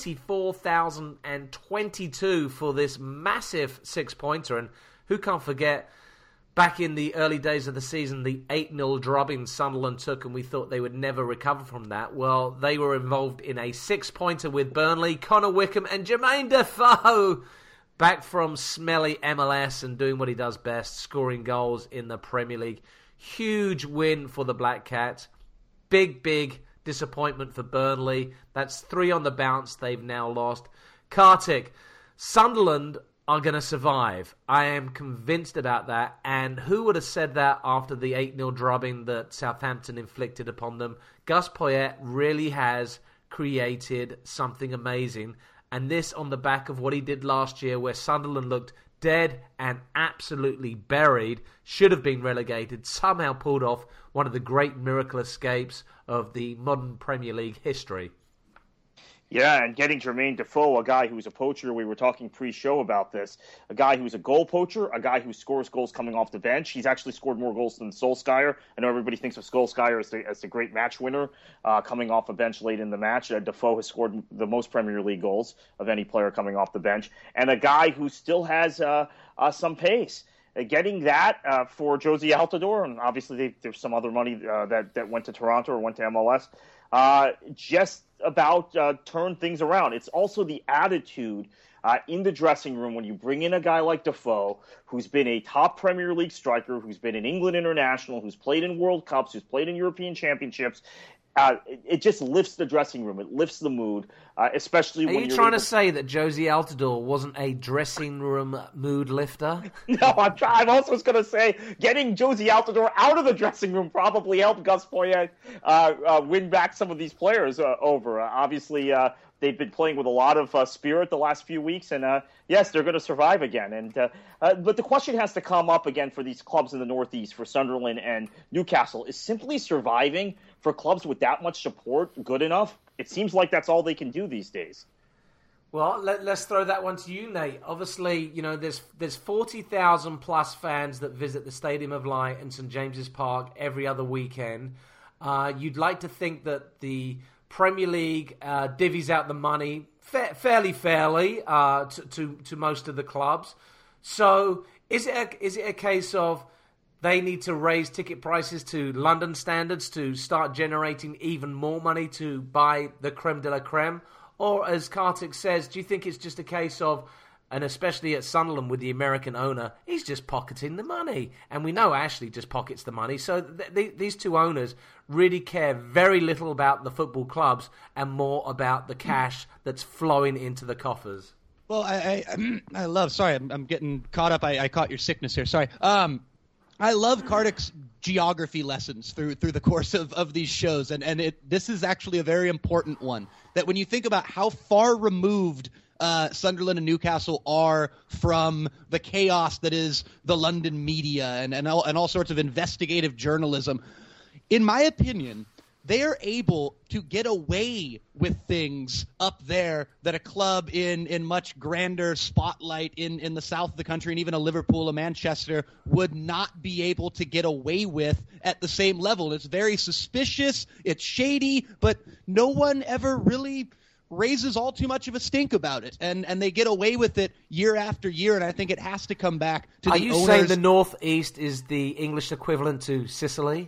44,022 for this massive six-pointer. And who can't forget, back in the early days of the season, the 8-0 drubbing Sunderland took, and we thought they would never recover from that. Well, they were involved in a six-pointer with Burnley, Connor Wickham and Jermaine Defoe, back from smelly MLS and doing what he does best, scoring goals in the Premier League. Huge win for the Black Cats. Big disappointment for Burnley. That's 3 on the bounce they've now lost. Kartik, Sunderland are going to survive. I am convinced about that. And who would have said that after the 8-0 drubbing that Southampton inflicted upon them? Gus Poyet really has created something amazing. And this on the back of what he did last year, where Sunderland looked dead and absolutely buried, should have been relegated, somehow pulled off one of the great miracle escapes of the modern Premier League history. Yeah, and getting Jermaine Defoe, a guy who's a poacher, we were talking pre-show about this, a guy who's a goal poacher, a guy who scores goals coming off the bench. He's actually scored more goals than Solskjaer. I know everybody thinks of Solskjaer as the great match winner coming off a bench late in the match. Defoe has scored the most Premier League goals of any player coming off the bench, and a guy who still has some pace. Getting that for Josie Altidore, and obviously there's some other money that went to Toronto or went to MLS, just about turn things around. It's also the attitude in the dressing room when you bring in a guy like Defoe, who's been a top Premier League striker, who's been an England international, who's played in World Cups, who's played in European Championships. It just lifts the dressing room. It lifts the mood, especially when you're... Are you trying to say that Josie Altidore wasn't a dressing room mood lifter? No, I'm also going to say getting Josie Altidore out of the dressing room probably helped Gus Poyet win back some of these players over. Obviously, they've been playing with a lot of spirit the last few weeks, and yes, they're going to survive again. And but the question has to come up again for these clubs in the Northeast, for Sunderland and Newcastle, is simply surviving for clubs with that much support good enough? It seems like that's all they can do these days. Well, let's throw that one to you, Nate. Obviously, there's 40,000 plus fans that visit the Stadium of Light and St James's Park every other weekend. You'd like to think that the Premier League divvies out the money fairly to most of the clubs. So is it a case of they need to raise ticket prices to London standards to start generating even more money to buy the creme de la creme? Or, as Kartik says, do you think it's just a case of, and especially at Sunderland with the American owner, he's just pocketing the money? And we know Ashley just pockets the money. So these two owners really care very little about the football clubs and more about the cash that's flowing into the coffers. Well, I love, sorry, I'm getting caught up. I caught your sickness here. Sorry. I love Kartik's geography lessons through the course of these shows, and this is actually a very important one. That when you think about how far removed Sunderland and Newcastle are from the chaos that is the London media and all sorts of investigative journalism, in my opinion, they are able to get away with things up there that a club in much grander spotlight in the south of the country, and even a Liverpool, a Manchester, would not be able to get away with at the same level. It's very suspicious, it's shady, but no one ever really raises all too much of a stink about it. And they get away with it year after year, and I think it has to come back to the owners. Are you saying the North East is the English equivalent to Sicily?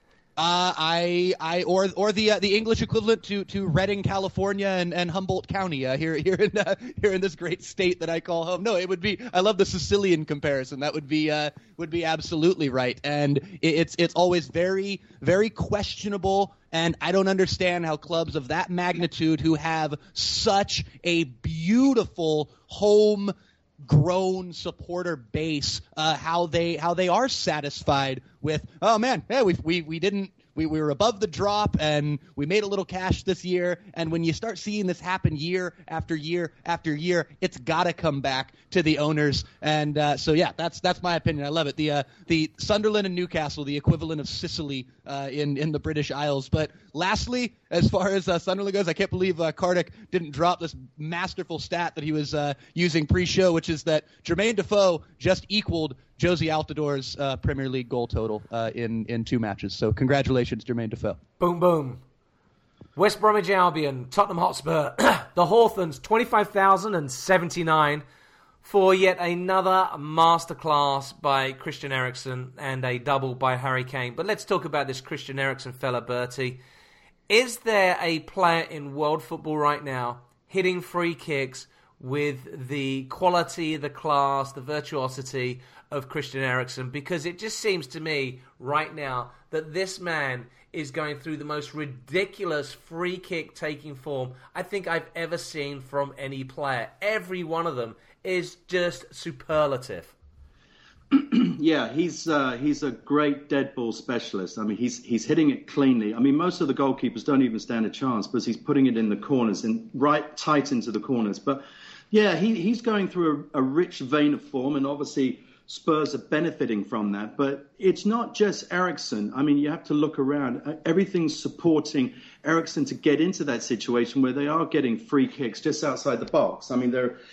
Or the English equivalent to Redding, California, and Humboldt County here in this great state that I call home. No, it would be. I love the Sicilian comparison. That would be absolutely right. And it's always very, very questionable. And I don't understand how clubs of that magnitude, who have such a beautiful home-grown supporter base, how they are satisfied with, oh man, yeah, we were above the drop and we made a little cash this year. And when you start seeing this happen year after year after year, it's got to come back to the owners. And so yeah, that's my opinion. I love it. The Sunderland and Newcastle, the equivalent of Sicily in the British Isles. But lastly, as far as Sunderland goes, I can't believe Kartik didn't drop this masterful stat that he was using pre-show, which is that Jermaine Defoe just equaled Josie Altidor's Premier League goal total in 2 matches. So congratulations, Jermaine Defoe. Boom, boom. West Bromwich Albion, Tottenham Hotspur, the Hawthorns, 25,079 for yet another masterclass by Christian Eriksen and a double by Harry Kane. But let's talk about this Christian Eriksen fella, Bertie. Is there a player in world football right now hitting free kicks with the quality, the class, the virtuosity of Christian Eriksen? Because it just seems to me right now that this man is going through the most ridiculous free kick taking form I think I've ever seen from any player. Every one of them is just superlative. Yeah, he's a great dead ball specialist. I mean, he's hitting it cleanly. I mean, most of the goalkeepers don't even stand a chance because he's putting it in the corners and right tight into the corners. But yeah, he's going through a rich vein of form, and obviously Spurs are benefiting from that. But it's not just Eriksen. I mean, you have to look around. Everything's supporting Eriksen to get into that situation where they are getting free kicks just outside the box. I mean,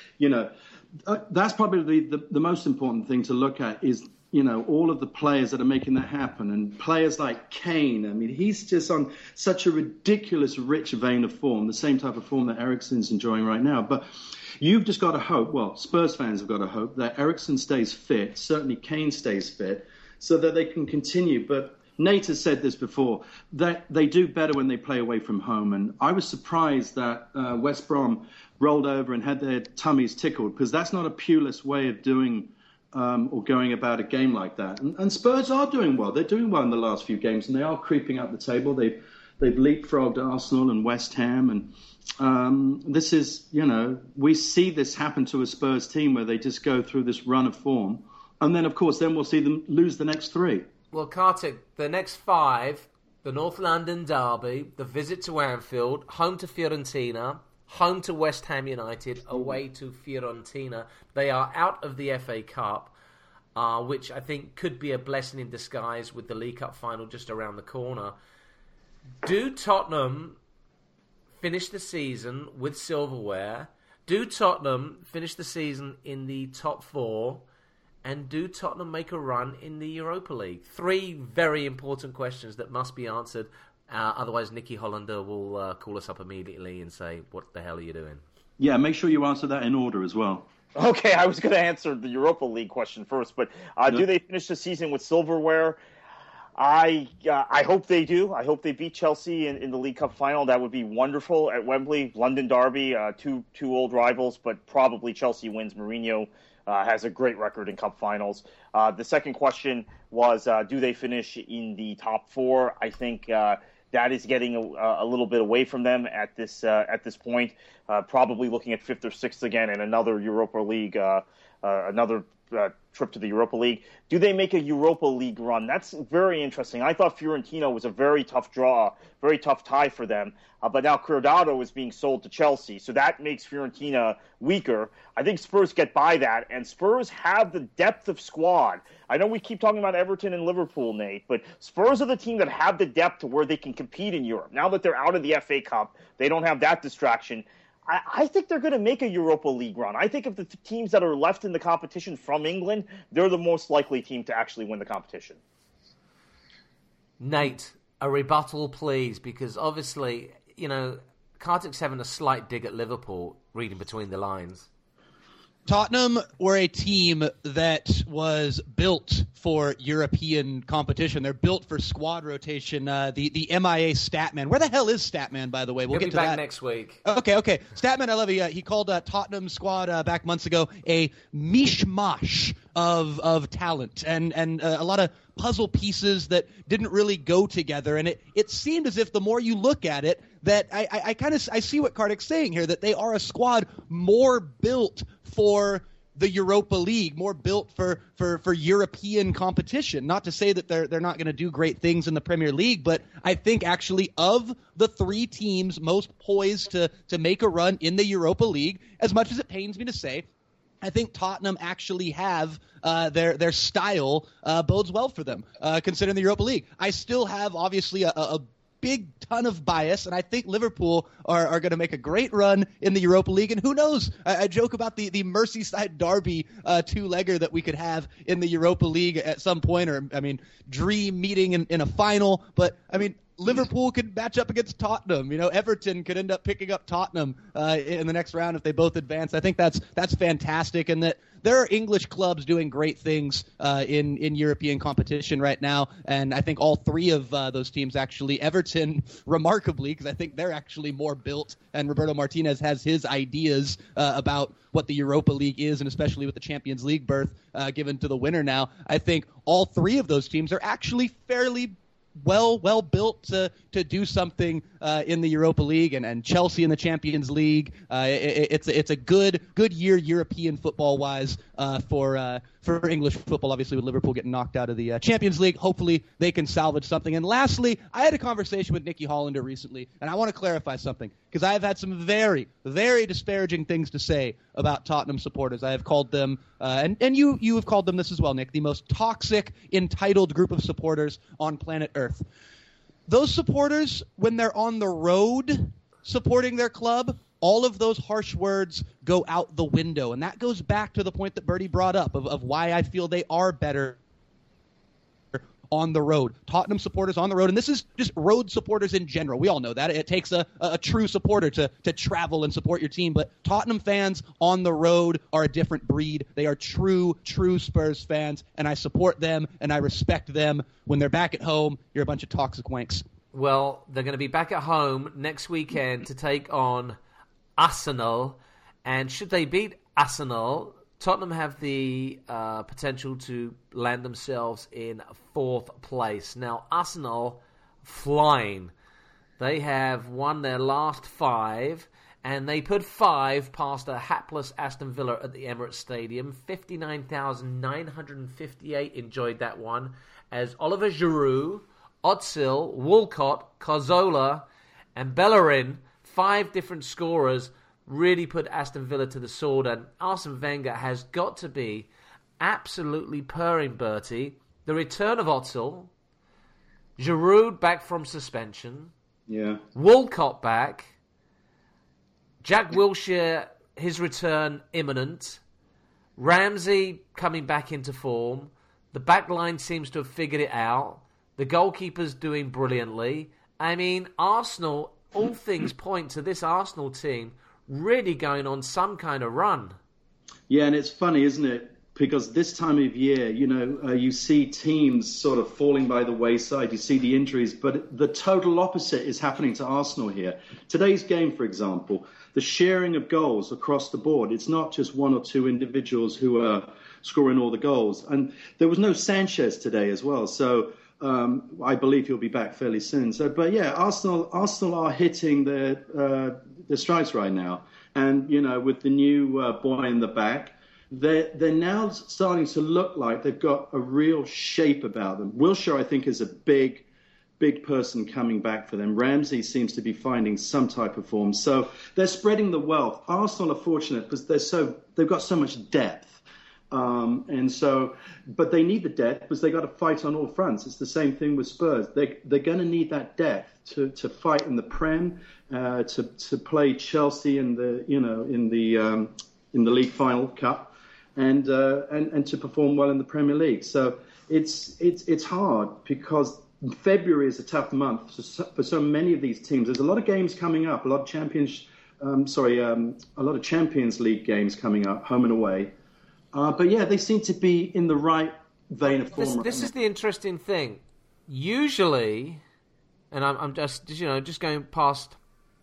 that's probably the most important thing to look at is, all of the players that are making that happen. And players like Kane, I mean, he's just on such a ridiculous rich vein of form, the same type of form that Eriksen's enjoying right now. But you've just got to hope, well, Spurs fans have got to hope that Eriksen stays fit, certainly Kane stays fit, so that they can continue. But Nate has said this before, that they do better when they play away from home. And I was surprised that West Brom rolled over and had their tummies tickled, because that's not a Pulis way of doing or going about a game like that. And Spurs are doing well. They're doing well in the last few games, and they are creeping up the table. They've leapfrogged Arsenal and West Ham. And this is, we see this happen to a Spurs team where they just go through this run of form. And then, of course, we'll see them lose the next 3. Well, Kartik, the next 5, the North London derby, the visit to Anfield, home to Fiorentina, home to West Ham United, away to Fiorentina. They are out of the FA Cup, which I think could be a blessing in disguise with the League Cup final just around the corner. Do Tottenham finish the season with silverware? Do Tottenham finish the season in the top 4? And do Tottenham make a run in the Europa League? 3 very important questions that must be answered. Otherwise, Nicky Hollander will call us up immediately and say, what the hell are you doing? Yeah, make sure you answer that in order as well. Okay, I was going to answer the Europa League question first, but do they finish the season with silverware? I hope they do. I hope they beat Chelsea in the League Cup final. That would be wonderful at Wembley. London derby, two old rivals, but probably Chelsea wins. Mourinho has a great record in cup finals. The second question was, do they finish in the top 4? I think that is getting a little bit away from them at this point. Probably looking at 5th or 6th again, and another Europa League, another trip to the Europa League. Do they make a Europa League run? That's very interesting. I thought Fiorentina was a very tough draw, very tough tie for them. But now Cuadrado is being sold to Chelsea, so that makes Fiorentina weaker. I think Spurs get by that, and Spurs have the depth of squad. I know we keep talking about Everton and Liverpool, Nate, but Spurs are the team that have the depth to where they can compete in Europe. Now that they're out of the FA Cup, they don't have that distraction. I think they're going to make a Europa League run. I think of the teams that are left in the competition from England, they're the most likely team to actually win the competition. Nate, a rebuttal, please, because obviously, Kartik's having a slight dig at Liverpool, reading between the lines. Tottenham were a team that was built for European competition. They're built for squad rotation. The MIA Statman. Where the hell is Statman, by the way? He'll get be to back that next week. Okay. Statman, I love you. He called Tottenham squad back months ago a mishmash of talent and a lot of puzzle pieces that didn't really go together. And it seemed as if the more you look at it, that I see what Kartik's saying here, that they are a squad more built for the Europa League, more built for European competition. Not to say that they're not going to do great things in the Premier League, but I think actually of the 3 teams most poised to make a run in the Europa League, as much as it pains me to say, I think Tottenham actually have their style bodes well for them, considering the Europa League. I still have, obviously, a big ton of bias, and I think Liverpool are going to make a great run in the Europa League. And who knows? I joke about the Merseyside derby 2-legger that we could have in the Europa League at some point, or, dream meeting in a final. But, Liverpool could match up against Tottenham. Everton could end up picking up Tottenham in the next round if they both advance. I think that's fantastic, and that there are English clubs doing great things in European competition right now. And I think all 3 of those teams, actually, Everton, remarkably, because I think they're actually more built, and Roberto Martinez has his ideas about what the Europa League is, and especially with the Champions League berth given to the winner now. I think all 3 of those teams are actually fairly well built to do something in the Europa League, and Chelsea in the Champions League. It's a good year European football wise for English football. Obviously, with Liverpool getting knocked out of the Champions League, hopefully they can salvage something. And lastly, I had a conversation with Nicky Hollander recently, and I want to clarify something, because I have had some very, very disparaging things to say about Tottenham supporters. I have called them, and you have called them this as well, Nick, the most toxic, entitled group of supporters on planet Earth. Those supporters, when they're on the road supporting their club, all of those harsh words go out the window. And that goes back to the point that Bertie brought up of why I feel they are better on the road. Tottenham supporters on the road, and this is just road supporters in general. We all know that. It takes a true supporter to travel and support your team, but Tottenham fans on the road are a different breed. They are true Spurs fans, and I support them, and I respect them. When they're back at home, you're a bunch of toxic wanks. Well, they're going to be back at home next weekend to take on Arsenal, and should they beat Arsenal, Tottenham have the potential to land themselves in 4th place. Now, Arsenal flying. They have won their last 5, and they put 5 past a hapless Aston Villa at the Emirates Stadium. 59,958 enjoyed that one, as Oliver Giroud, Özil, Walcott, Cazorla, and Bellerin, 5 different scorers, really put Aston Villa to the sword, and Arsene Wenger has got to be absolutely purring, Bertie. The return of Özil, Giroud back from suspension, yeah, Walcott back, Jack Wilshere his return imminent. Ramsey coming back into form. The back line seems to have figured it out. The goalkeeper's doing brilliantly. I mean, Arsenal, all things point to this Arsenal team really going on some kind of run. Yeah, and it's funny, isn't it? Because this time of year, you see teams sort of falling by the wayside. You see the injuries, but the total opposite is happening to Arsenal here. Today's game, for example, the sharing of goals across the board. It's not just one or two individuals who are scoring all the goals. And there was no Sanchez today as well. So I believe he'll be back fairly soon. But yeah, Arsenal are hitting their strikes right now. And, with the new boy in the back, they're now starting to look like they've got a real shape about them. Wilshere, I think, is a big person coming back for them. Ramsey seems to be finding some type of form. So they're spreading the wealth. Arsenal are fortunate because they've got so much depth. But they need the depth because they got to fight on all fronts. It's the same thing with Spurs. They're going to need that depth to fight in the Prem, to play Chelsea in the League Final Cup, and to perform well in the Premier League. So it's hard because February is a tough month for so many of these teams. There's a lot of games coming up, a lot of Champions League games coming up, home and away. But yeah, they seem to be in the right vein of form. This is the interesting thing. Usually, and I'm just going past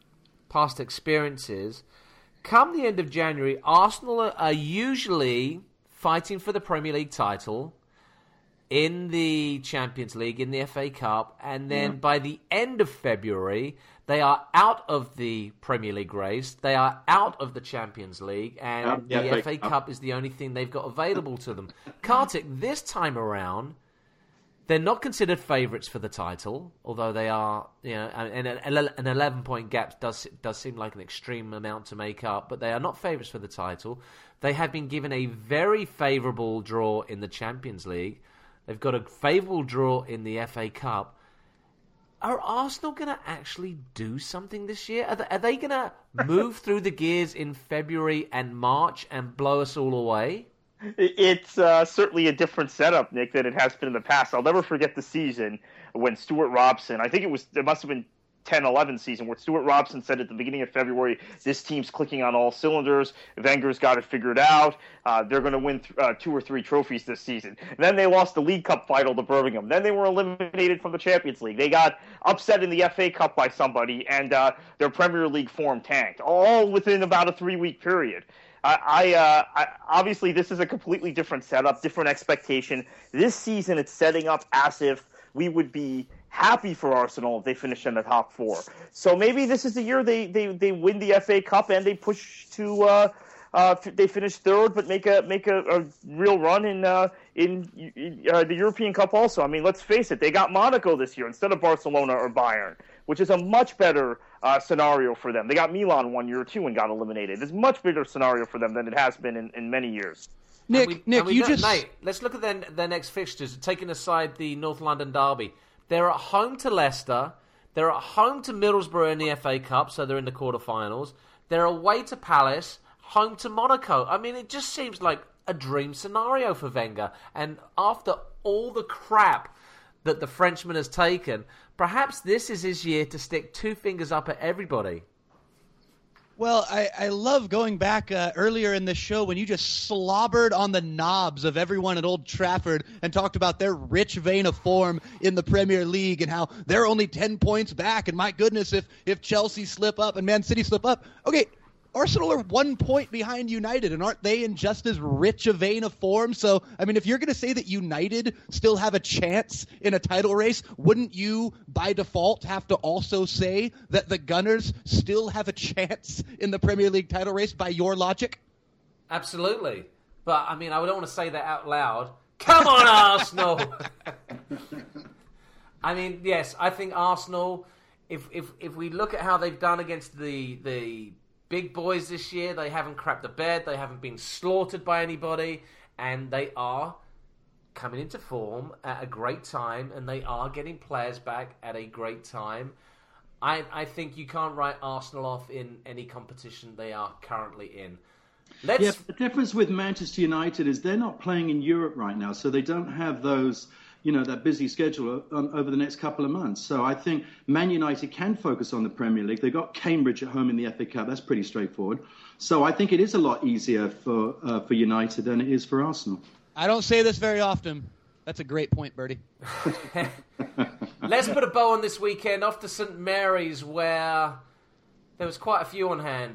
experiences. Come the end of January, Arsenal are usually fighting for the Premier League title, in the Champions League, in the FA Cup, and then by the end of February, they are out of the Premier League race, they are out of the Champions League, and the FA Cup is the only thing they've got available to them. Kartik, this time around, they're not considered favourites for the title, although they are, and an 11-point gap does seem like an extreme amount to make up, but they are not favourites for the title. They have been given a very favourable draw in the Champions League. They've got a favourable draw in the FA Cup. Are Arsenal going to actually do something this year? Are they going to move through the gears in February and March and blow us all away? It's certainly a different setup, Nick, than it has been in the past. I'll never forget the season when Stuart Robson, I think it must have been 10-11 season, where Stuart Robson said at the beginning of February, this team's clicking on all cylinders. Wenger's got it figured out. They're going to win 2 or 3 trophies this season. And then they lost the League Cup final to Birmingham. Then they were eliminated from the Champions League. They got upset in the FA Cup by somebody, and their Premier League form tanked, all within about a 3-week period. Obviously, this is a completely different setup, different expectation. This season, it's setting up as if we would be happy for Arsenal if they finish in the top 4. So maybe this is the year they win the FA Cup and they push to they finish 3rd, but make a real run in the European Cup also. I mean, let's face it, they got Monaco this year instead of Barcelona or Bayern, which is a much better scenario for them. They got Milan 1 year too and got eliminated. It's a much bigger scenario for them than it has been in many years. Nick, let's look at their next fixtures, taking aside the North London derby. They're at home to Leicester. They're at home to Middlesbrough in the FA Cup, so they're in the quarterfinals. They're away to Palace, home to Monaco. I mean, it just seems like a dream scenario for Wenger. And after all the crap that the Frenchman has taken, perhaps this is his year to stick 2 fingers up at everybody. Well, I love going back earlier in the show when you just slobbered on the knobs of everyone at Old Trafford and talked about their rich vein of form in the Premier League and how they're only 10 points back. And my goodness, if Chelsea slip up and Man City slip up. Okay, Arsenal are 1 point behind United, and aren't they in just as rich a vein of form? So, I mean, if you're going to say that United still have a chance in a title race, wouldn't you, by default, have to also say that the Gunners still have a chance in the Premier League title race by your logic? Absolutely. But, I mean, I don't want to say that out loud. Come on, Arsenal! I mean, yes, I think Arsenal, if we look at how they've done against the big boys this year, they haven't crapped the bed, they haven't been slaughtered by anybody, and they are coming into form at a great time, and they are getting players back at a great time. I think you can't write Arsenal off in any competition they are currently in. Yeah, the difference with Manchester United is they're not playing in Europe right now, so they don't have those, that busy schedule over the next couple of months. So I think Man United can focus on the Premier League. They've got Cambridge at home in the FA Cup. That's pretty straightforward. So I think it is a lot easier for United than it is for Arsenal. I don't say this very often. That's a great point, Bertie. Let's put a bow on this weekend. Off to St Mary's, where there was quite a few on hand.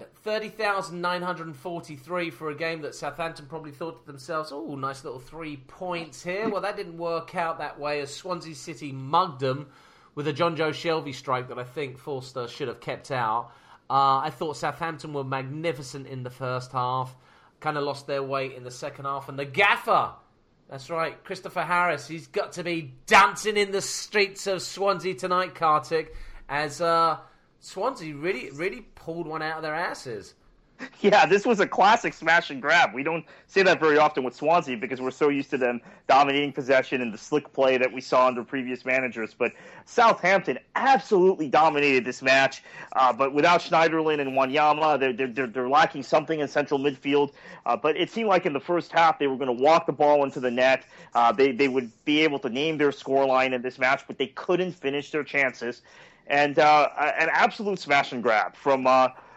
30,943 for a game that Southampton probably thought to themselves, oh, nice little 3 points here. Well, that didn't work out that way as Swansea City mugged them with a John Joe Shelby strike that I think Forster should have kept out. I thought Southampton were magnificent in the first half. Kind of lost their way in the second half. And the gaffer, that's right, Christopher Harris, he's got to be dancing in the streets of Swansea tonight, Kartik, as Swansea really pulled one out of their asses. Yeah, this was a classic smash and grab. We don't say that very often with Swansea because we're so used to them dominating possession and the slick play that we saw under previous managers. But Southampton absolutely dominated this match. But without Schneiderlin and Wanyama, they're lacking something in central midfield. But it seemed like in the first half they were going to walk the ball into the net. They would be able to name their scoreline in this match, but they couldn't finish their chances. And an absolute smash and grab from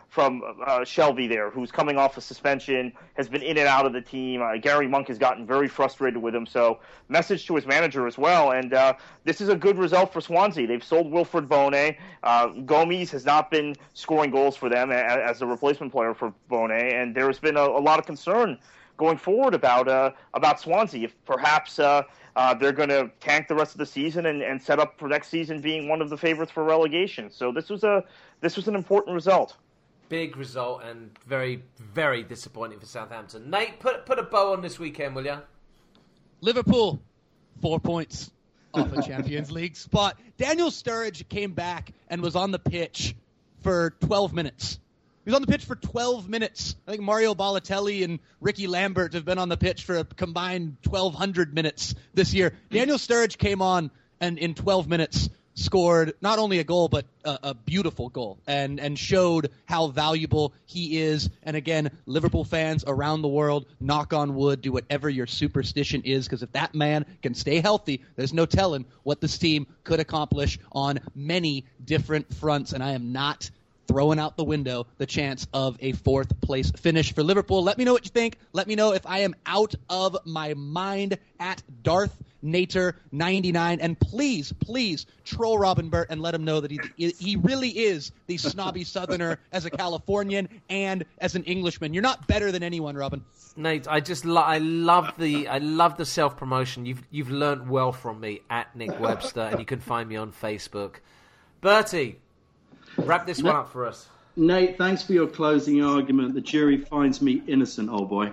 Shelby there, who's coming off a suspension, has been in and out of the team. Gary Monk has gotten very frustrated with him, so message to his manager as well. And this is a good result for Swansea. They've sold Wilfred Bone. Gomes has not been scoring goals for them as a replacement player for Bone, and there has been a lot of concern going forward about Swansea, if perhaps they're going to tank the rest of the season and set up for next season being one of the favorites for relegation. So this was an important result. Big result and very, very disappointing for Southampton. Nate, put a bow on this weekend, will you? Liverpool, 4 points off a Champions League spot. Daniel Sturridge came back and was on the pitch for 12 minutes. He was on the pitch for 12 minutes. I think Mario Balotelli and Ricky Lambert have been on the pitch for a combined 1,200 minutes this year. Daniel Sturridge came on and in 12 minutes scored not only a goal, but a beautiful goal and showed how valuable he is. And again, Liverpool fans around the world, knock on wood, do whatever your superstition is, because if that man can stay healthy, there's no telling what this team could accomplish on many different fronts. And I am not throwing out the window the chance of a fourth place finish for Liverpool. Let me know what you think. Let me know if I am out of my mind at Darth Nater 99, and please troll Robin Burt and let him know that he really is the snobby Southerner as a Californian and as an Englishman. You're not better than anyone, Robin. Nate, I love the self promotion. You've learnt well from me at Nick Webster, and you can find me on Facebook. Bertie, wrap this one up for us. Nate, thanks for your closing argument. The jury finds me innocent, old boy.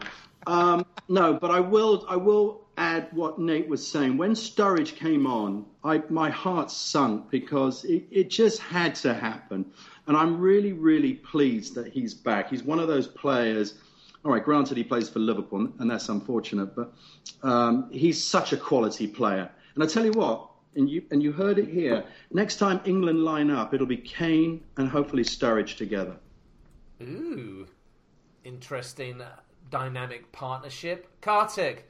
No, but I will add what Nate was saying. When Sturridge came on, my heart sunk because it just had to happen. And I'm really, really pleased that he's back. He's one of those players. All right, granted, he plays for Liverpool, and that's unfortunate, but he's such a quality player. And I tell you what, and you heard it here, next time England line up, it'll be Kane and hopefully Sturridge together. Ooh, interesting dynamic partnership. Kartik,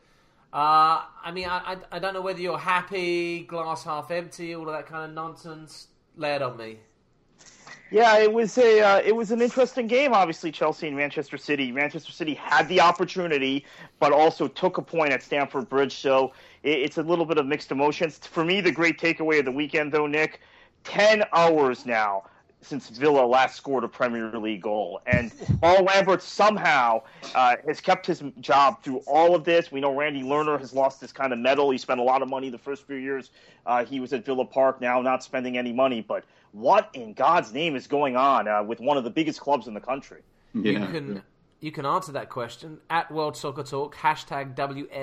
I don't know whether you're happy, glass half empty, all of that kind of nonsense. Lay it on me. Yeah, it was an interesting game. Obviously, Chelsea and Manchester City. Manchester City had the opportunity, but also took a point at Stamford Bridge. So it's a little bit of mixed emotions. For me, the great takeaway of the weekend, though, Nick, 10 hours now since Villa last scored a Premier League goal. And Paul Lambert somehow has kept his job through all of this. We know Randy Lerner has lost his kind of medal. He spent a lot of money the first few years he was at Villa Park, now not spending any money. But what in God's name is going on with one of the biggest clubs in the country? Yeah. You can answer that question at World Soccer Talk, hashtag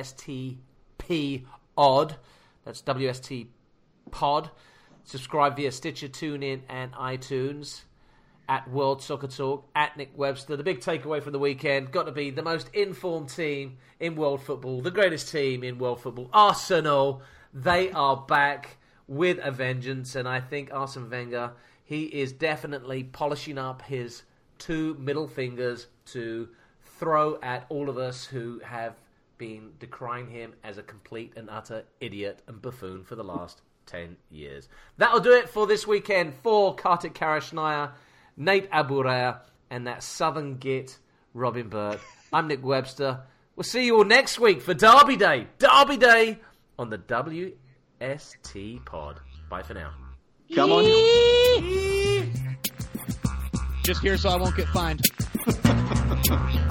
WSTPOD. That's WST Pod. Subscribe via Stitcher, TuneIn, and iTunes. At World Soccer Talk, at Nick Webster. The big takeaway from the weekend got to be the most informed team in world football, the greatest team in world football, Arsenal. They are back with a vengeance, and I think Arsene Wenger, he is definitely polishing up his 2 middle fingers to throw at all of us who have been decrying him as a complete and utter idiot and buffoon for the last 10 years. That'll do it for this weekend for Kartik Karashnaya, Nate Aburea, and that Southern git, Robin Burke. I'm Nick Webster. We'll see you all next week for Derby Day. Derby Day on the WST Pod. Bye for now. Come on. Just here so I won't get fined.